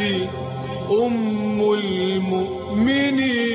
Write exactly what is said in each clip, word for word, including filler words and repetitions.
أم المؤمنين.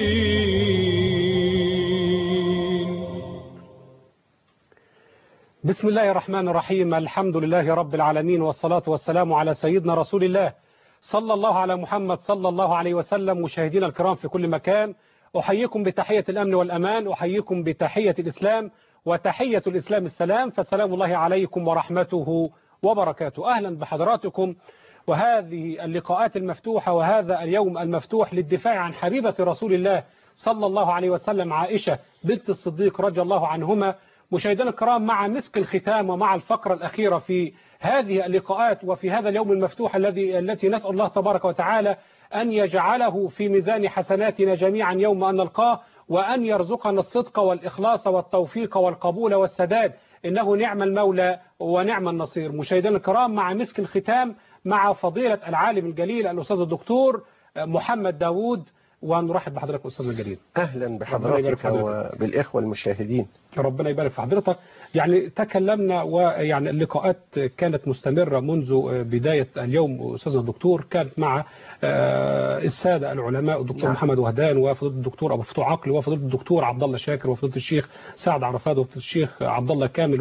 بسم الله الرحمن الرحيم. الحمد لله رب العالمين، والصلاة والسلام على سيدنا رسول الله صلى الله على محمد صلى الله عليه وسلم. مشاهدينا الكرام في كل مكان، أحييكم بتحية الأمن والأمان، أحييكم بتحية الإسلام، وتحية الإسلام السلام، فسلام الله عليكم ورحمته وبركاته. أهلا بحضراتكم، وهذه اللقاءات المفتوحة وهذا اليوم المفتوح للدفاع عن حبيبة رسول الله صلى الله عليه وسلم، عائشة بنت الصديق رضي الله عنهما. مشاهدينا الكرام، مع مسك الختام ومع الفقرة الأخيرة في هذه اللقاءات وفي هذا اليوم المفتوح الذي التي نسأل الله تبارك وتعالى أن يجعله في ميزان حسناتنا جميعا يوم أن نلقاه، وأن يرزقنا الصدق والإخلاص والتوفيق والقبول والسداد، إنه نعم المولى ونعم النصير. مشاهدينا الكرام، مع مسك الختام مع فضيلة العالم الجليل الأستاذ الدكتور محمد داوود، ونرحب بحضرتك أستاذنا الجليل. أهلا بحضرتك وبالإخوة المشاهدين. ربنا يبارك في حضرتك. يعني تكلمنا، ويعني اللقاءات كانت مستمرة منذ بداية اليوم أستاذنا الدكتور، كانت مع السادة العلماء الدكتور نعم. محمد وهدان، وفضيلة الدكتور أبو فتوح عقل، وفضيلة الدكتور عبد الله شاكر، وفضيلة الشيخ سعد عرفات، وفضيلة الشيخ عبد الله كامل،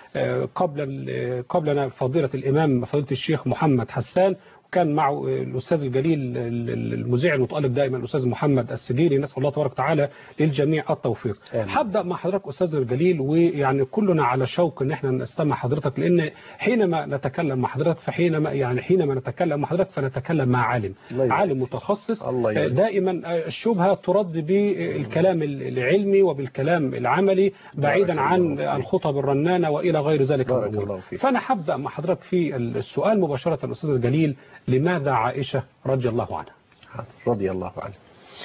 وقبل قبلنا فضيلة الإمام فضيلة الشيخ محمد حسان، كان معه الأستاذ الجليل المذيع المتألق دائما الأستاذ محمد السجيري. نسأل الله تبارك وتعالى للجميع التوفيق. هبدأ مع حضرتك أستاذ الجليل، ويعني كلنا على شوق ان احنا نستمع حضرتك، لأن حينما نتكلم مع حضرتك فحينما يعني حينما نتكلم مع حضرتك فنتكلم مع عالم عالم متخصص. دائما الشبهة ترد بالكلام العلمي وبالكلام العملي بعيدا عن الخطب الرنانة وإلى غير ذلك الأمور. فأنا هبدأ مع حضرتك في السؤال مباشرة الأستاذ الجليل: لماذا عائشة رضي الله عنها؟ رضي الله عنها.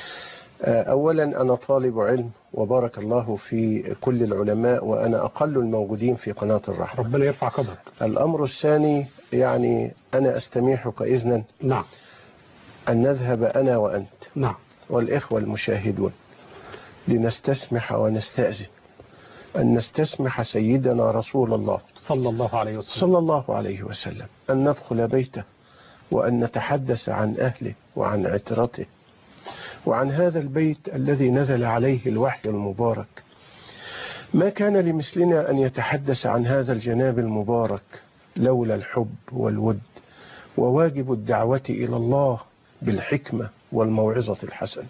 أولا أنا طالب علم، وبارك الله في كل العلماء، وأنا أقل الموجودين في قناة الرحمة. ربنا يرفع قدرك. الأمر الثاني، يعني أنا أستميحك إذنا نعم أن نذهب أنا وأنت نعم والإخوة المشاهدون لنستسمح ونستأذن أن نستسمح سيدنا رسول الله صلى الله عليه وسلم صلى الله عليه وسلم أن ندخل بيته، وأن نتحدث عن أهله وعن عترته وعن هذا البيت الذي نزل عليه الوحي المبارك. ما كان لمثلنا أن يتحدث عن هذا الجناب المبارك لولا الحب والود، وواجب الدعوة إلى الله بالحكمة والموعظة الحسنة.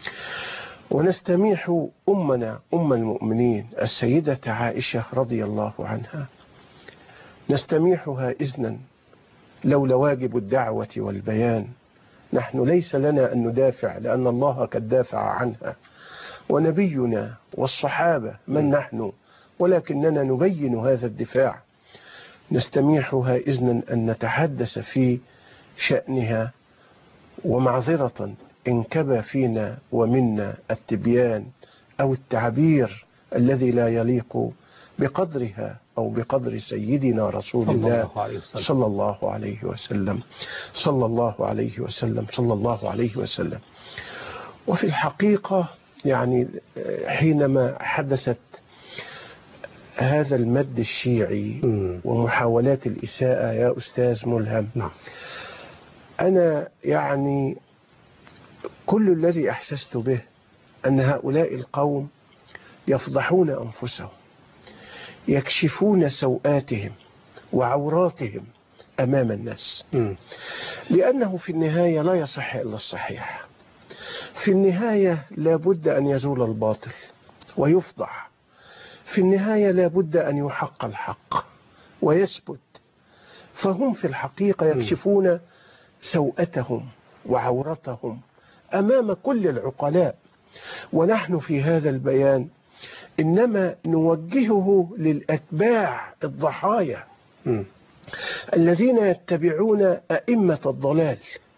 ونستميح أمنا أم المؤمنين السيدة عائشة رضي الله عنها، نستميحها إذنا لولا واجب الدعوة والبيان. نحن ليس لنا أن ندافع، لأن الله قد دافع عنها، ونبينا والصحابة من نحن، ولكننا نبين هذا الدفاع. نستميحها إذنا أن نتحدث في شأنها، ومعذرة إن كبى فينا ومنا التبيان أو التعبير الذي لا يليق بقدرها أو بقدر سيدنا رسول الله صلى الله عليه وسلم صلى الله عليه وسلم صلى الله عليه وسلم. وفي الحقيقة يعني حينما حدثت هذا المد الشيعي ومحاولات الإساءة يا أستاذ ملهم، أنا يعني كل الذي أحسست به أن هؤلاء القوم يفضحون أنفسهم، يكشفون سوآتهم وعوراتهم أمام الناس، لأنه في النهاية لا يصح إلا الصحيح. في النهاية لا بد أن يزول الباطل ويفضح. في النهاية لا بد أن يحق الحق ويثبت. فهم في الحقيقة يكشفون سوءتهم وعورتهم أمام كل العقلاء. ونحن في هذا البيان إنما نوجهه للأتباع الضحايا م. الذين يتبعون أئمة الضلال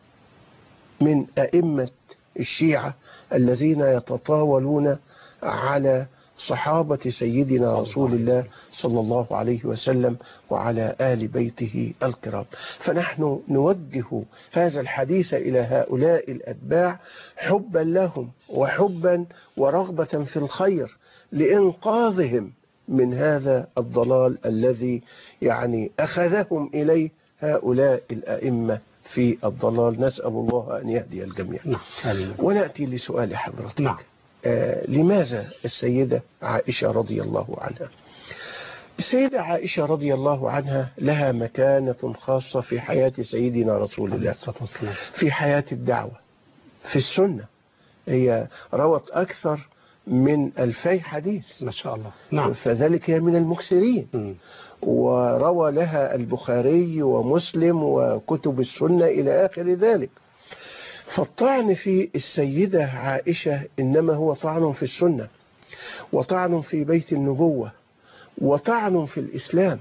من أئمة الشيعة الذين يتطاولون على صحابة سيدنا رسول الله صلى الله عليه وسلم وعلى آل بيته الكرام. فنحن نوجه هذا الحديث إلى هؤلاء الأتباع حبا لهم وحبا ورغبة في الخير لإنقاذهم من هذا الضلال الذي يعني أخذهم إليه هؤلاء الأئمة في الضلال. نسأل الله أن يهدي الجميع. نعم. آمين. ونأتي لسؤال حضرتك. نعم. آه لماذا السيدة عائشة رضي الله عنها؟ السيدة عائشة رضي الله عنها لها مكانة خاصة في حياة سيدنا رسول الله، في حياة الدعوة، في السنة. هي روت أكثر من ألفي حديث ما شاء الله. نعم. فذلك هي من المكثرين. م. وروى لها البخاري ومسلم وكتب السنة إلى آخر ذلك. فالطعن في السيدة عائشة إنما هو طعن في السنة، وطعن في بيت النبوة، وطعن في الإسلام.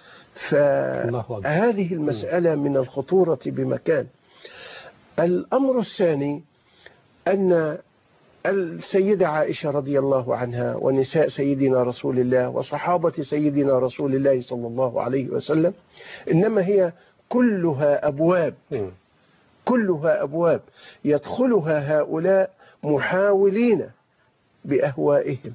فهذه المسألة من الخطورة بمكان. الأمر الثاني أن السيدة عائشة رضي الله عنها ونساء سيدنا رسول الله وصحابة سيدنا رسول الله صلى الله عليه وسلم إنما هي كلها أبواب، كلها أبواب يدخلها هؤلاء محاولين بأهوائهم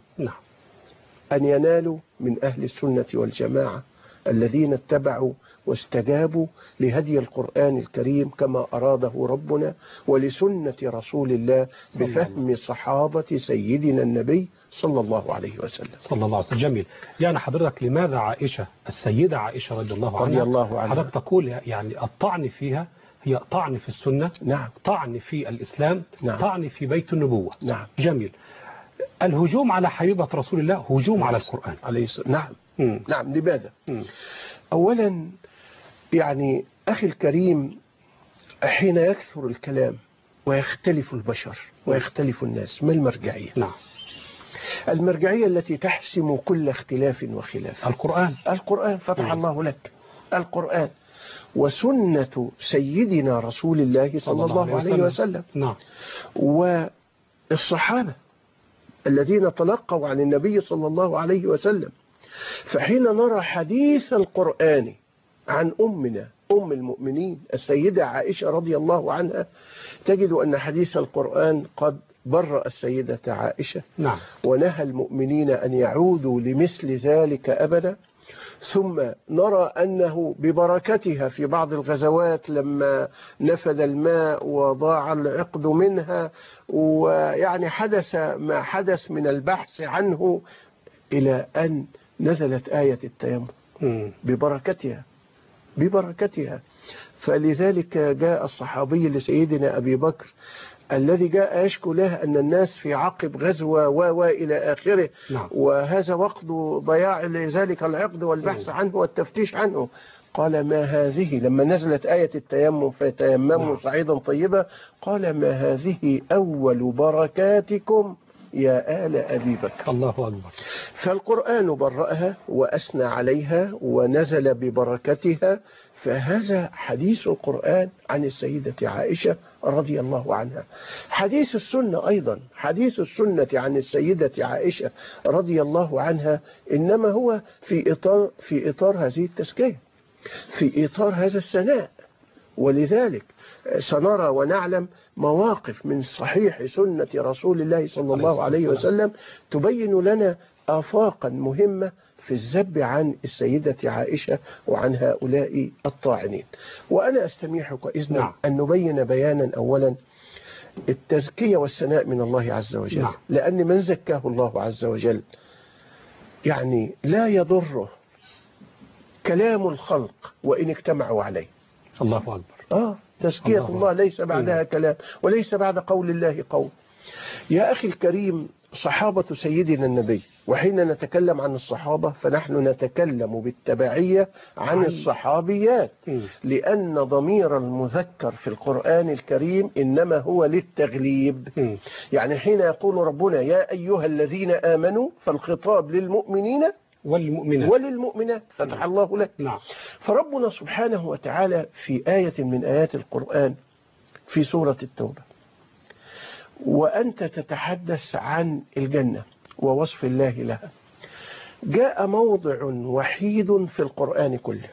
أن ينالوا من أهل السنة والجماعة الذين اتبعوا واستجابوا لهدي القرآن الكريم كما أراده ربنا ولسنة رسول الله بفهم صحابة سيدنا النبي صلى الله عليه وسلم. صلى الله عليه وسلم. جميل. يعني حضرتك لماذا عائشة السيدة عائشة رضي الله عنها, رضي الله عنها. حضرتك تقول يعني الطعن فيها هي طعن في السنة. نعم. طعن في الإسلام. نعم. طعن في بيت النبوة. نعم. جميل. الهجوم على حبيبة رسول الله هجوم على القرآن عليه الصلاة. نعم. م. نعم. لماذا؟ م. أولا يعني أخي الكريم، حين يكثر الكلام ويختلف البشر ويختلف الناس، ما المرجعية؟ نعم. المرجعية التي تحسم كل اختلاف وخلاف القرآن. القرآن. فتح الله لك القرآن وسنة سيدنا رسول الله صلى الله عليه وسلم. نعم. والصحابة الذين تلقوا عن النبي صلى الله عليه وسلم. فحين نرى حديث القرآن عن أمنا أم المؤمنين السيدة عائشة رضي الله عنها، تجد أن حديث القرآن قد برأ السيدة عائشة. نعم. ونهى المؤمنين أن يعودوا لمثل ذلك أبدا. ثم نرى أنه ببركتها في بعض الغزوات لما نفذ الماء وضاع العقد منها، ويعني حدث ما حدث من البحث عنه إلى أن نزلت آية التيمم ببركتها ببركتها. فلذلك جاء الصحابي لسيدنا أبي بكر الذي جاء يشكو له أن الناس في عقب غزوة و إلى آخره. نعم. وهذا وقت ضياع لذلك العقد والبحث عنه والتفتيش عنه. قال ما هذه لما نزلت آية التيمم فتيمموا صعيدا طيبا، قال ما هذه أول بركاتكم يا آل أبي بكر. الله أكبر. فالقرآن برأها وأثنى عليها ونزل ببركتها. فهذا حديث القرآن عن السيدة عائشة رضي الله عنها. حديث السنة أيضا، حديث السنة عن السيدة عائشة رضي الله عنها إنما هو في إطار, في إطار هذه التزكية، في إطار هذا الثناء. ولذلك سنرى ونعلم مواقف من صحيح سنة رسول الله صلى الله عليه وسلم تبين لنا آفاقا مهمة في الذب عن السيدة عائشة وعن هؤلاء الطاعنين. وأنا أستميحك إذن نعم. أن نبين بيانا أولا التزكية والثناء من الله عز وجل. نعم. لأن من زكاه الله عز وجل يعني لا يضره كلام الخلق وإن اجتمعوا عليه. الله أكبر. آه تزكية الله, الله ليس بعدها كلام وليس بعد قول الله قول. يا أخي الكريم، صحابة سيدنا النبي، وحين نتكلم عن الصحابة فنحن نتكلم بالتبعية عن الصحابيات، لأن ضمير المذكر في القرآن الكريم إنما هو للتغليب. يعني حين يقول ربنا يا أيها الذين آمنوا فالخطاب للمؤمنين والمؤمنات وللمؤمنات فتح الله لك. نعم. فربنا سبحانه وتعالى في آية من آيات القرآن في سورة التوبة وأنت تتحدث عن الجنة ووصف الله لها، جاء موضع وحيد في القرآن كله.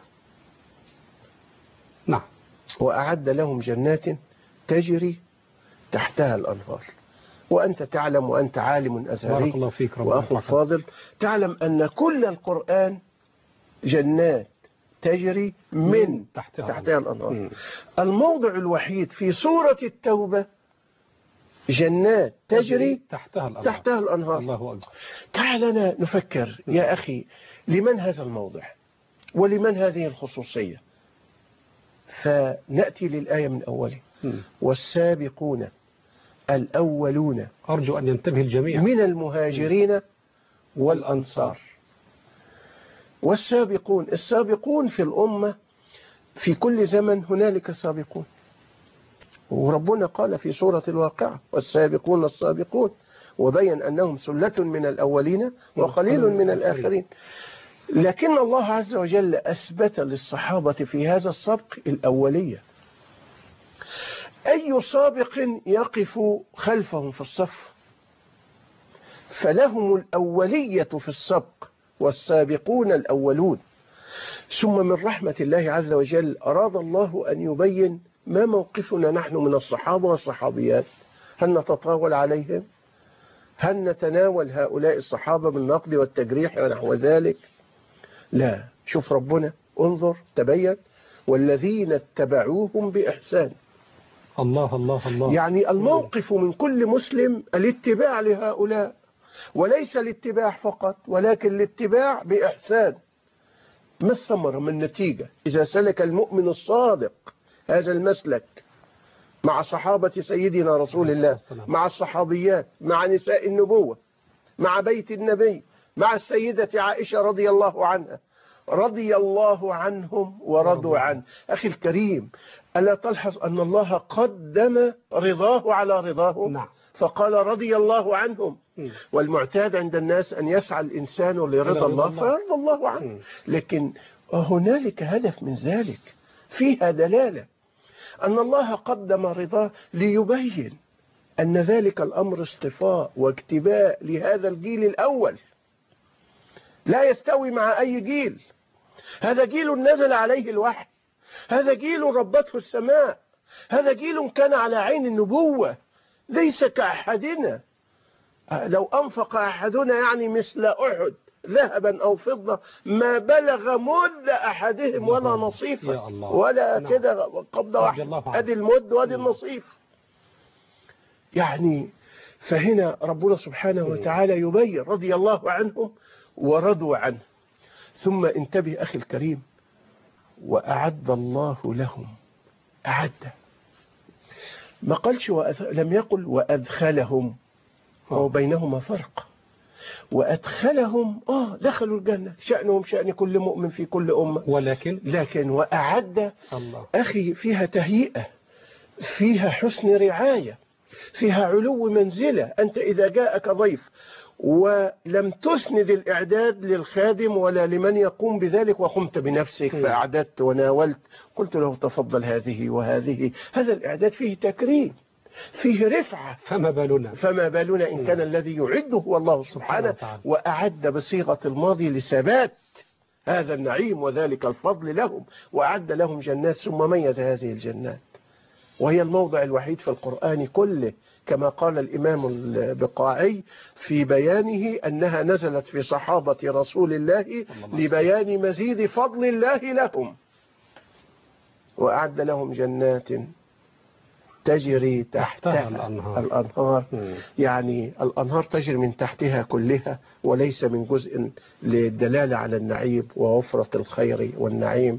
نعم. وأعد لهم جنات تجري تحتها الأنهار. وأنت تعلم وأنت عالم أزهري وأخو فاضل، تعلم أن كل القرآن جنات تجري من تحتها, تحتها الأنهار. مم. الموضع الوحيد في سورة التوبة جنات تجري تحتها الأنهار, تحتها الأنهار. الله أكبر. تعالنا نفكر يا أخي، لمن هذا الموضع ولمن هذه الخصوصية؟ فنأتي للآية من أوله. والسابقون الأولون، أرجو أن ينتبه الجميع، من المهاجرين والأنصار. والسابقون، السابقون في الأمة في كل زمن هنالك سابقون، وربنا قال في سورة الواقعة والسابقون السابقون، وبين أنهم سلة من الأولين وقليل من الآخرين. لكن الله عز وجل أثبت للصحابة في هذا السبق الأولية. أي سابق يقف خلفهم في الصف، فلهم الأولية في السبق، والسابقون الأولون. ثم من رحمة الله عز وجل أراد الله أن يبين ما موقفنا نحن من الصحابة والصحابيات. هل نتطاول عليهم؟ هل نتناول هؤلاء الصحابة بالنقد والتجريح ونحو ذلك؟ لا. شوف ربنا، انظر تبين والذين اتبعوهم بإحسان. الله الله الله. يعني الموقف من كل مسلم الاتباع لهؤلاء، وليس الاتباع فقط ولكن الاتباع بإحسان. ما الثمرة من النتيجة إذا سلك المؤمن الصادق هذا المسلك مع صحابة سيدنا رسول الله، مع الصحابيات، مع نساء النبوة، مع بيت النبي، مع السيدة عائشة رضي الله عنها، رضي الله عنهم ورضوا عنه. أخي الكريم، ألا تلحظ أن الله قدم رضاه على رضاه؟ نعم. فقال رضي الله عنهم. والمعتاد عند الناس أن يسعى الإنسان لرضا الله فيرضى الله عنه، لكن هنالك هدف من ذلك، فيها دلالة أن الله قدم رضاه ليبين أن ذلك الأمر اصطفاء واجتباء لهذا الجيل الأول، لا يستوي مع أي جيل. هذا جيل نزل عليه الوحي، هذا جيل ربته السماء، هذا جيل كان على عين النبوة، ليس كأحدنا. لو أنفق أحدنا يعني مثل أحد ذهبا أو فضة ما بلغ مد أحدهم ولا نصيفا، ولا كده قبضة واحدة، أدي المد وأدي النصيف. يعني فهنا ربنا سبحانه وتعالى يبين رضي الله عنهم ورضوا عنه. ثم انتبه أخي الكريم، وأعد الله لهم، أعد، ما قالش وأث... لم يقل وأدخلهم، وبينهما فرق. وأدخلهم آه دخلوا الجنة، شأنهم شأن كل مؤمن في كل أمة، ولكن لكن وأعد الله. أخي فيها تهيئة، فيها حسن رعاية، فيها علو منزلة. أنت إذا جاءك ضيف ولم تسند الإعداد للخادم ولا لمن يقوم بذلك، وقمت بنفسك فأعددت وناولت، قلت له تفضل هذه وهذه، هذا الإعداد فيه تكريم، فيه رفعة. فما بالنا فما بالنا إن كان الذي يعده هو الله سبحانه. وأعد بصيغة الماضي لثبات هذا النعيم وذلك الفضل لهم، وأعد لهم جنات. ثم ميز هذه الجنات، وهي الموضع الوحيد في القرآن كله كما قال الإمام البقاعي في بيانه أنها نزلت في صحابة رسول الله لبيان مزيد فضل الله لهم. وأعد لهم جنات تجري تحتها الأنهار, الأنهار. يعني الأنهار تجري من تحتها كلها، وليس من جزء للدلالة على النعيم ووفرة الخير والنعيم.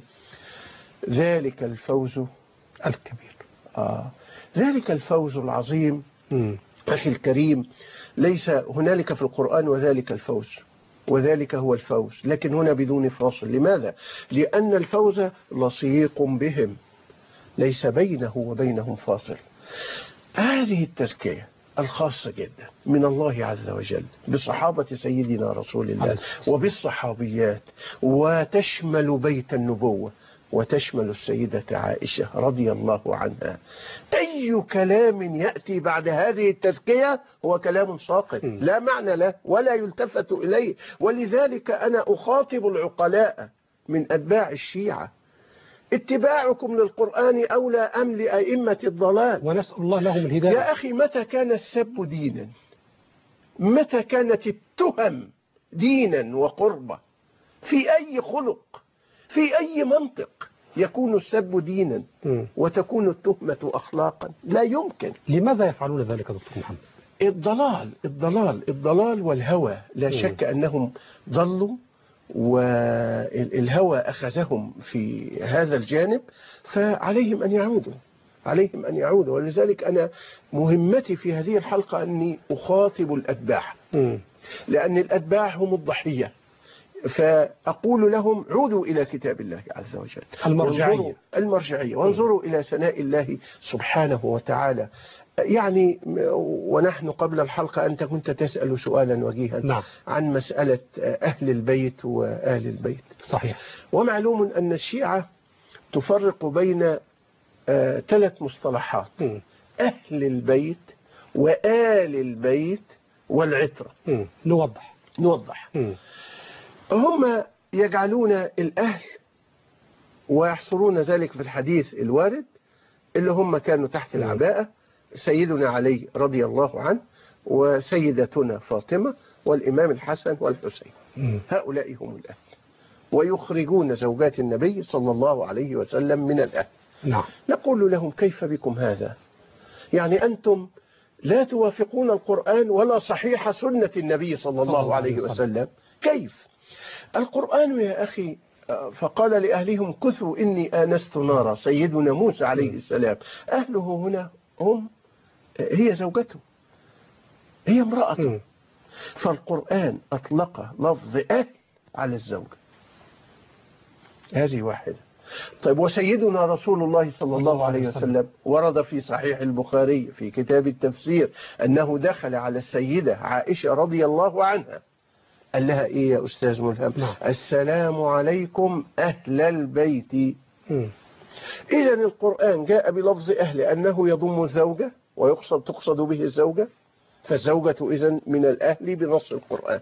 ذلك الفوز الكبير، آه. ذلك الفوز العظيم. مم. أخي الكريم، ليس هنالك في القرآن وذلك الفوز، وذلك هو الفوز، لكن هنا بدون فاصل. لماذا؟ لأن الفوز لصيق بهم، ليس بينه وبينهم فاصل. هذه التزكية الخاصة جدا من الله عز وجل بصحابة سيدنا رسول الله وبالصحابيات، وتشمل بيت النبوة، وتشمل السيدة عائشة رضي الله عنها. أي كلام يأتي بعد هذه التزكية هو كلام ساقط لا معنى له ولا يلتفت إليه. ولذلك أنا أخاطب العقلاء من أتباع الشيعة، اتباعكم للقرآن أولى أم لأئمة الضلال؟ ونسأل الله لهم الهداية. يا أخي، متى كان السب دينا؟ متى كانت التهم دينا وقربة؟ في أي خلق؟ في في أي منطق يكون السب دينا م. وتكون التهمة أخلاقا؟ لا يمكن. لماذا يفعلون ذلك يا دكتور محمد؟ الضلال الضلال الضلال والهوى، لا م. شك أنهم ضلوا والهوى أخذهم في هذا الجانب، فعليهم أن يعودوا عليهم أن يعودوا ولذلك أنا مهمتي في هذه الحلقة أني أخاطب الأتباع، م. لأن الأتباع هم الضحية، فأقول لهم عودوا إلى كتاب الله عز وجل، المرجعية المرجعية وانظروا إلى سناء الله سبحانه وتعالى. يعني ونحن قبل الحلقة أنت كنت تسأل سؤالا وجيها نعم. عن مسألة أهل البيت وآل البيت. صحيح. ومعلوم أن الشيعة تفرق بين آه ثلاث مصطلحات: م. أهل البيت وآل البيت والعترة. م. نوضح نوضح م. هم يجعلون الأهل ويحصرون ذلك في الحديث الوارد اللي هم كانوا تحت العباءة، سيدنا علي رضي الله عنه وسيدتنا فاطمة والإمام الحسن والحسين، م. هؤلاء هم الأهل، ويخرجون زوجات النبي صلى الله عليه وسلم من الأهل. نعم. نقول لهم كيف بكم هذا؟ يعني أنتم لا توافقون القرآن ولا صحيح سنة النبي صلى الله عليه وسلم، كيف؟ القرآن يا أخي فقال لأهلهم كثوا إني آنست نارا، سيدنا موسى عليه السلام أهله هنا هم هي زوجته، هي امرأته، فالقرآن أطلق لفظ أهل على الزوجة، هذه واحدة. طيب وسيدنا رسول الله صلى الله عليه وسلم ورد في صحيح البخاري في كتاب التفسير أنه دخل على السيدة عائشة رضي الله عنها، قال لها إيه يا أستاذ ملهم؟ نعم. السلام عليكم أهل البيت. إذا القرآن جاء بلفظ أهل أنه يضم الزوجة ويقصد تقصد به الزوجة، فالزوجة إذن من الأهل بنص القرآن،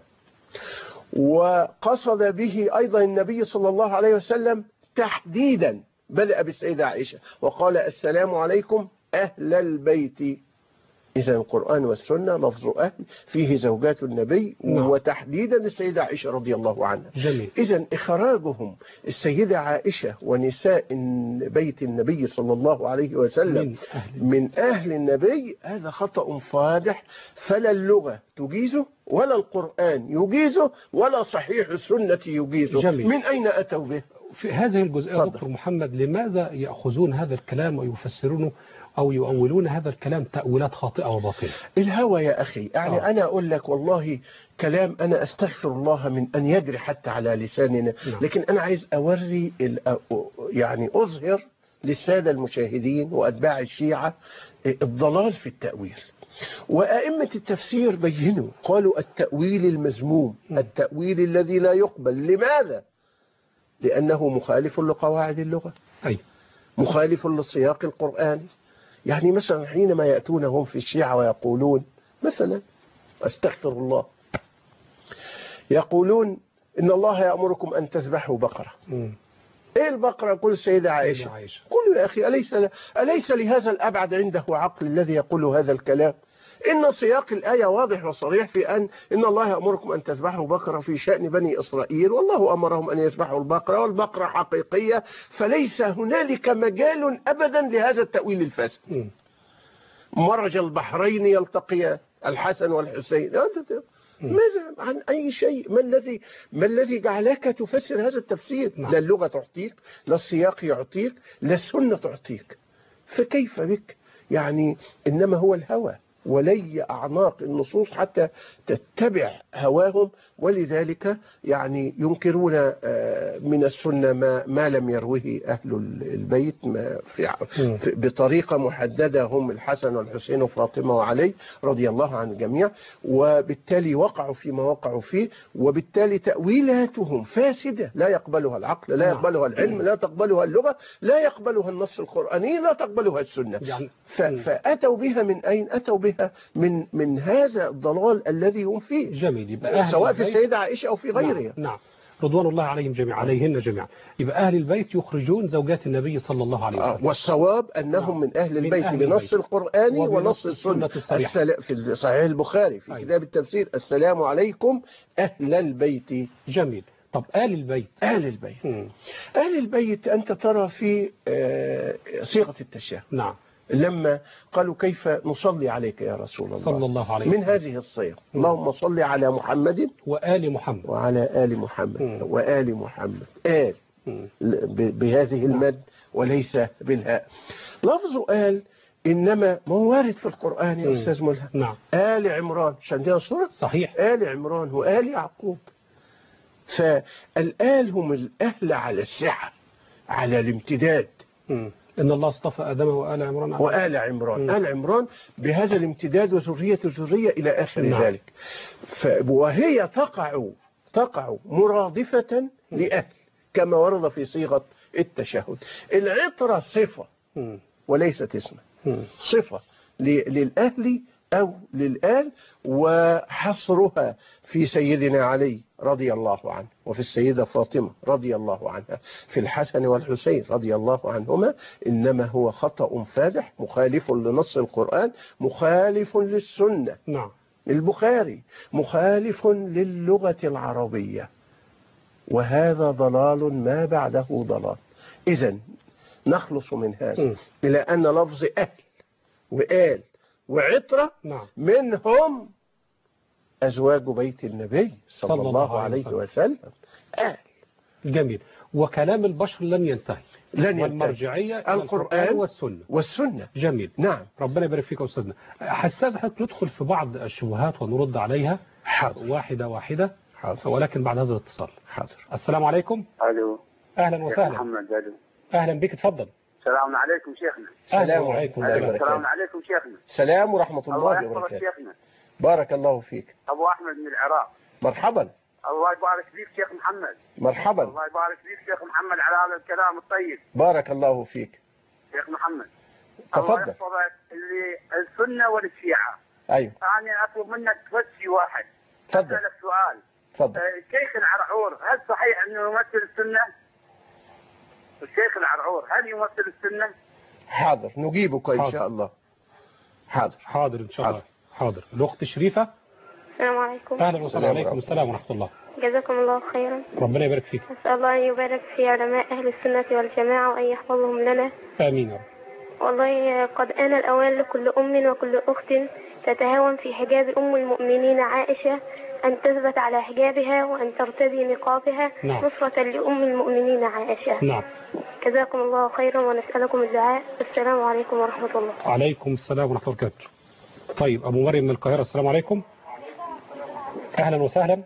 وقصد به أيضا النبي صلى الله عليه وسلم تحديدا، بدأ بالسيدة عائشة وقال السلام عليكم أهل البيت. إذا القرآن والسنة لفظ أهل فيه زوجات النبي، نعم. وتحديدا السيدة عائشة رضي الله عنها. جميل. إذا إخراجهم السيدة عائشة ونساء بيت النبي صلى الله عليه وسلم من أهل, من أهل النبي هذا خطأ فادح، فلا اللغة تجيزه ولا القرآن يجيزه ولا صحيح السنة يجيزه. جميل. من أين أتوا به؟ في هذه الجزئية دكتور محمد لماذا يأخذون هذا الكلام ويفسرونه أو يؤولون هذا الكلام تأويلات خاطئة وباطلة؟ الهوى يا أخي، يعني آه. أنا أقول لك والله كلام أنا أستغفر الله من أن يجري حتى على لساننا، نعم. لكن أنا عايز أوري يعني أظهر للسادة المشاهدين وأتباع الشيعة الضلال في التأويل. وأئمة التفسير بينوا قالوا التأويل المذموم، التأويل الذي لا يقبل. لماذا؟ لأنه مخالف لقواعد اللغة، أي مخالف للسياق القرآني. يعني مثلا حينما يأتون هم في الشيعة ويقولون مثلا أستغفر الله، يقولون إن الله يأمركم أن تذبحوا بقرة. م. إيه البقرة؟ يقول السيدة عائشة. قولوا يا أخي أليس, أليس لهذا الأبعد عنده عقل الذي يقول هذا الكلام؟ إن سياق الآية واضح وصريح في أن إن الله يأمركم أن تذبحوا بقرة في شأن بني إسرائيل، والله أمرهم أن يذبحوا البقرة والبقرة حقيقية، فليس هنالك مجال أبدا لهذا التأويل الفاسد. مرج البحرين يلتقيان، الحسن والحسين. ماذا عن أي شيء؟ ما الذي ما الذي جعلك تفسر هذا التفسير؟ لا اللغة تعطيك، لا السياق يعطيك، لا السنة تعطيك، فكيف بك؟ يعني إنما هو الهوى ولي أعناق النصوص حتى تتبع هواهم، ولذلك يعني ينكرون من السنة ما, ما لم يروه أهل البيت ما في بطريقة محددة، هم الحسن والحسين وفاطمة وعلي رضي الله عن الجميع، وبالتالي وقعوا فيما وقعوا فيه، وبالتالي تأويلاتهم فاسدة لا يقبلها العقل، لا يقبلها العلم، لا تقبلها اللغة، لا يقبلها النص القرآني، لا تقبلها السنة. فأتوا بها من أين؟ أتوا بها من من هذا الضلال الذي هم فيه. جميل. يبقى سواء في السيدة عائشة أو في غيرها. نعم. نعم رضوان الله عليهم جميعا، عليهن جميعا. يبقى أهل البيت يخرجون زوجات النبي صلى الله عليه وسلم. آه. والصواب أنهم نعم. من أهل البيت من أهل بنص القرآن ونص السنة السل... في صحيح البخاري في أيوة. كتاب التفسير السلام عليكم أهل البيت. جميل. طب آل البيت. آل البيت. مم. آل البيت أنت ترى في صيغة التشهد. نعم. لما قالوا كيف نصلي عليك يا رسول الله صلى الله عليه وسلم من هذه الصيغ، اللهم صل على محمد وآل محمد وعلى آل محمد مم. وآل محمد آل مم. بهذه المد وليس بالهاء. لفظ آل إنما موارد في القرآن يا مم. أستاذ ملهم. نعم. آل عمران عشان دي صورة صحيح. آل عمران وآل يعقوب. فالآل هم الأهل على السعة، على الامتداد. مم. إن الله اصطفى آدم وآل عمران على وآل عمران مم. آل عمران بهذا الامتداد وذرية الذرية إلى آخر نعم. ذلك. ف... وهي تقع تقع مرادفة لأهل كما ورد في صيغة التشهد. العطرة صفة مم. وليست اسم، مم. صفة ل... للأهل أو للآل، وحصرها في سيدنا علي رضي الله عنه وفي السيدة فاطمة رضي الله عنها في الحسن والحسين رضي الله عنهما إنما هو خطأ فادح مخالف لنص القرآن، مخالف للسنة. نعم. البخاري مخالف للغة العربية، وهذا ضلال ما بعده ضلال. إذن نخلص من هذا م. إلى أن لفظ أهل وآل وعطرة نعم. منهم أزواج بيت النبي صلى, صلى الله, الله عليه عليه وسلم. آل. جميل. وكلام البشر لن ينتهي، لن ينتهي. والمرجعية القرآن, القرآن والسنة. والسنة. جميل. نعم. ربنا يبارك فيك يا أستاذنا. حساس حضرتك ندخل في بعض الشبهات ونرد عليها حاضر. واحدة واحدة. حاضر. ولكن بعد هذا الاتصال. حاضر. السلام عليكم. الو. أهلا وسهلا. محمد الو. أهلا بك، اتفضل. السلام عليكم شيخنا. السلام عليكم. السلام عليكم شيخنا. السلام ورحمة الله, الله يحفظك وبركاته. شيخنا. بارك الله فيك. أبو أحمد من العراق. مرحبا. الله يبارك فيك شيخ محمد. مرحبا. الله يبارك فيك شيخ محمد على هذا الكلام الطيب. بارك الله فيك شيخ محمد. تفضل. الله يحفظك اللي السنة والشيعة. أيوه. أنا أطلب منك بس شيء واحد. تفضل. أسألك سؤال. تفضل. الشيخ العرعور هل صحيح أنه يمثل السنة؟ الشيخ العرعور هل يمثل السنة؟ حاضر نجيبك إن حاضر. شاء الله. حاضر. حاضر إن شاء الله. حاضر. حاضر. الأخت شريفة. السلام عليكم. أهلا وسهلا. عليكم السلام ورحمة الله. جزاكم الله خيرا. ربنا يبارك فيك. أسأل الله أن يبارك في علماء أهل السنة والجماعة وأن يحفظهم لنا. آمين يا رب. والله قد آن الأوان لكل أم وكل أخت تتهاون في حجاب أم المؤمنين عائشة أن تثبت على حجابها وأن ترتدي نقابها. نعم. نصرة لأم المؤمنين عائشة. نعم. جزاكم الله خيرا ونسألكم الدعاء. السلام عليكم ورحمة الله. عليكم السلام ورحمة الله وبركاته. طيب أبو مريم من القاهرة. السلام عليكم. أهلا وسهلا.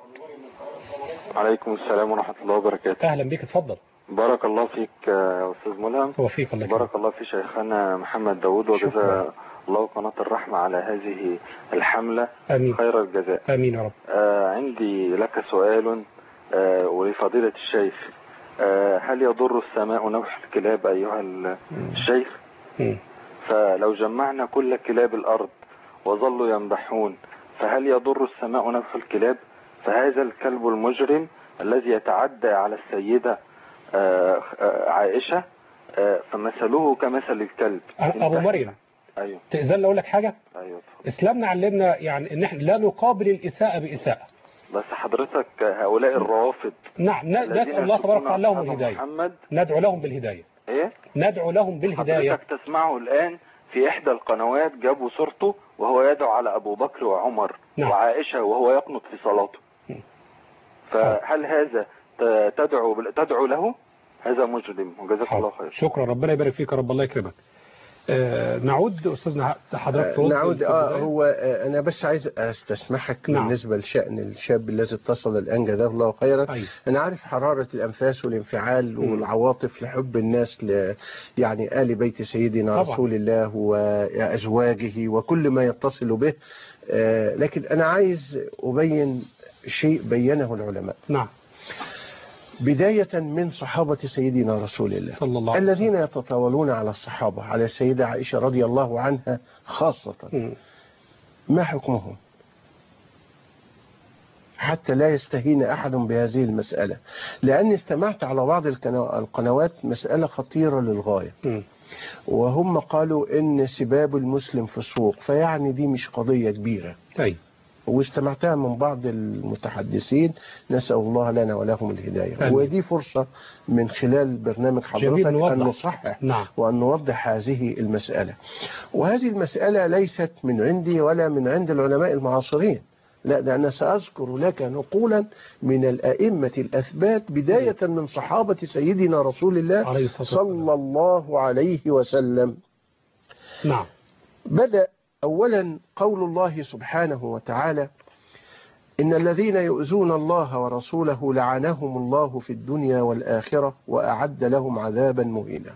عليكم السلام ورحمة الله وبركاته. أهلا بك، اتفضل. بارك الله فيك يا أستاذ ملهم. وفيك الله. بارك الله في شيخنا محمد داود، وجزا الله قناة الرحمة على هذه الحملة. آمين. خير الجزاء. آمين يا رب. آه عندي لك سؤال آه ولفضيلة الشيخ. آه هل يضر السماء نبح الكلاب أيها الشيخ؟ م. فلو جمعنا كل كلاب الأرض وظلوا ينبحون فهل يضر السماء نبح الكلاب؟ فهذا الكلب المجرم الذي يتعدى على السيدة آه آه عائشة آه فمثله كمثل الكلب. أبو مريم. أيوه. تأذن أقول لك حاجة؟ أيوه. إسلامنا علمنا يعني إن إحنا لا نقابل الإساءة بإساءة. بس حضرتك هؤلاء الروافض. نعم. نسأل الله تبارك وتعالى لهم الهداية. محمد. ندعو لهم بالهداية. إيه؟ ندعو لهم بالهداية. حضرتك تسمعه الآن في إحدى القنوات جابوا صورته وهو يدعو على أبو بكر وعمر. نعم. وعائشة وهو يقنط في صلاته. فهل هذا تدعو تدعو له؟ هذا مجرم وجزاك الله خير. شكرا. ربنا يبارك فيك يا رب. الله يكرمك. آه نعود أستاذنا حضرتك. آه نعود. آه هو آه أنا بس عايز استسمحك. نعم. بالنسبة لشأن الشاب الذي اتصل الآن جزاه الله خيرا. أيوه. أنا عارف حرارة الأنفاس والانفعال م. والعواطف لحب الناس ل يعني آل بيت سيدنا طبعا. رسول الله وأزواجه وكل ما يتصل به. آه لكن أنا عايز أبين شيء بينه العلماء. نعم. بداية من صحابة سيدنا رسول الله صلى الله عليه الذين يتطاولون على الصحابة، على السيدة عائشة رضي الله عنها خاصة. م. ما حكمهم حتى لا يستهين أحد بهذه المسألة؟ لأني استمعت على بعض القنوات مسألة خطيرة للغاية. م. وهم قالوا إن سباب المسلم فسوق، فيعني دي مش قضية كبيرة. أي. واستمعتها من بعض المتحدثين، نسأل الله لنا ولهم الهداية. آمين. ودي فرصة من خلال برنامج حضرتك أن نصحح نعم. وأن نوضح هذه المسألة. وهذه المسألة ليست من عندي ولا من عند العلماء المعاصرين، لا، ده أنا سأذكر لك نقولا من الأئمة الأثبات بداية من صحابة سيدنا رسول الله صلى الله عليه وسلم. نعم. بدأ أولا قول الله سبحانه وتعالى: إن الذين يؤذون الله ورسوله لعنهم الله في الدنيا والآخرة وأعد لهم عذابا مهينا.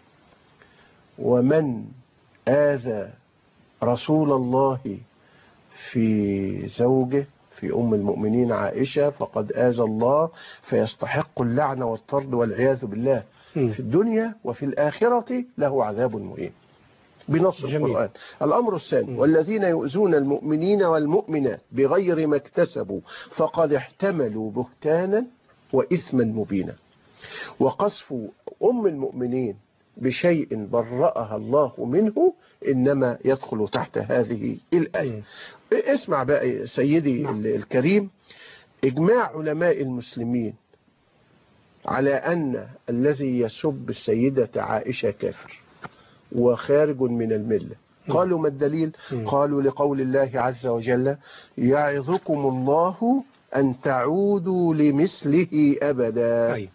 ومن آذى رسول الله في زوجه، في أم المؤمنين عائشة، فقد آذى الله فيستحق اللعنة والطرد والعياذ بالله في الدنيا وفي الآخرة له عذاب مهين بنص جميل. القرآن. الأمر الثاني: م. والذين يؤذون المؤمنين والمؤمنات بغير ما اكتسبوا فقد احتملوا بهتانا وإثما مبينا. وقصف أم المؤمنين بشيء برأها الله منه إنما يدخل تحت هذه الآية. اسمع بقى سيدي نعم. الكريم، إجماع علماء المسلمين على أن الذي يسب السيدة عائشة كافر وخارج من الملة. قالوا ما الدليل؟ قالوا لقول الله عز وجل: يعظكم الله أن تعودوا لمثله أبدا.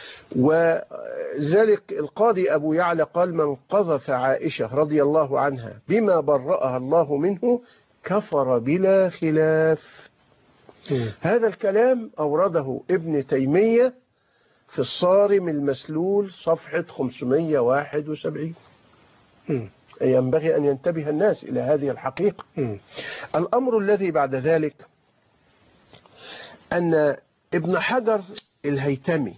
وذلك القاضي أبو يعلى قال: من قذف عائشة رضي الله عنها بما برأها الله منه كفر بلا خلاف. هذا الكلام أورده ابن تيمية في الصارم المسلول صفحة خمسمائة وواحد وسبعين. ينبغي أن ينتبه الناس إلى هذه الحقيقة. الأمر الذي بعد ذلك أن ابن حجر الهيتمي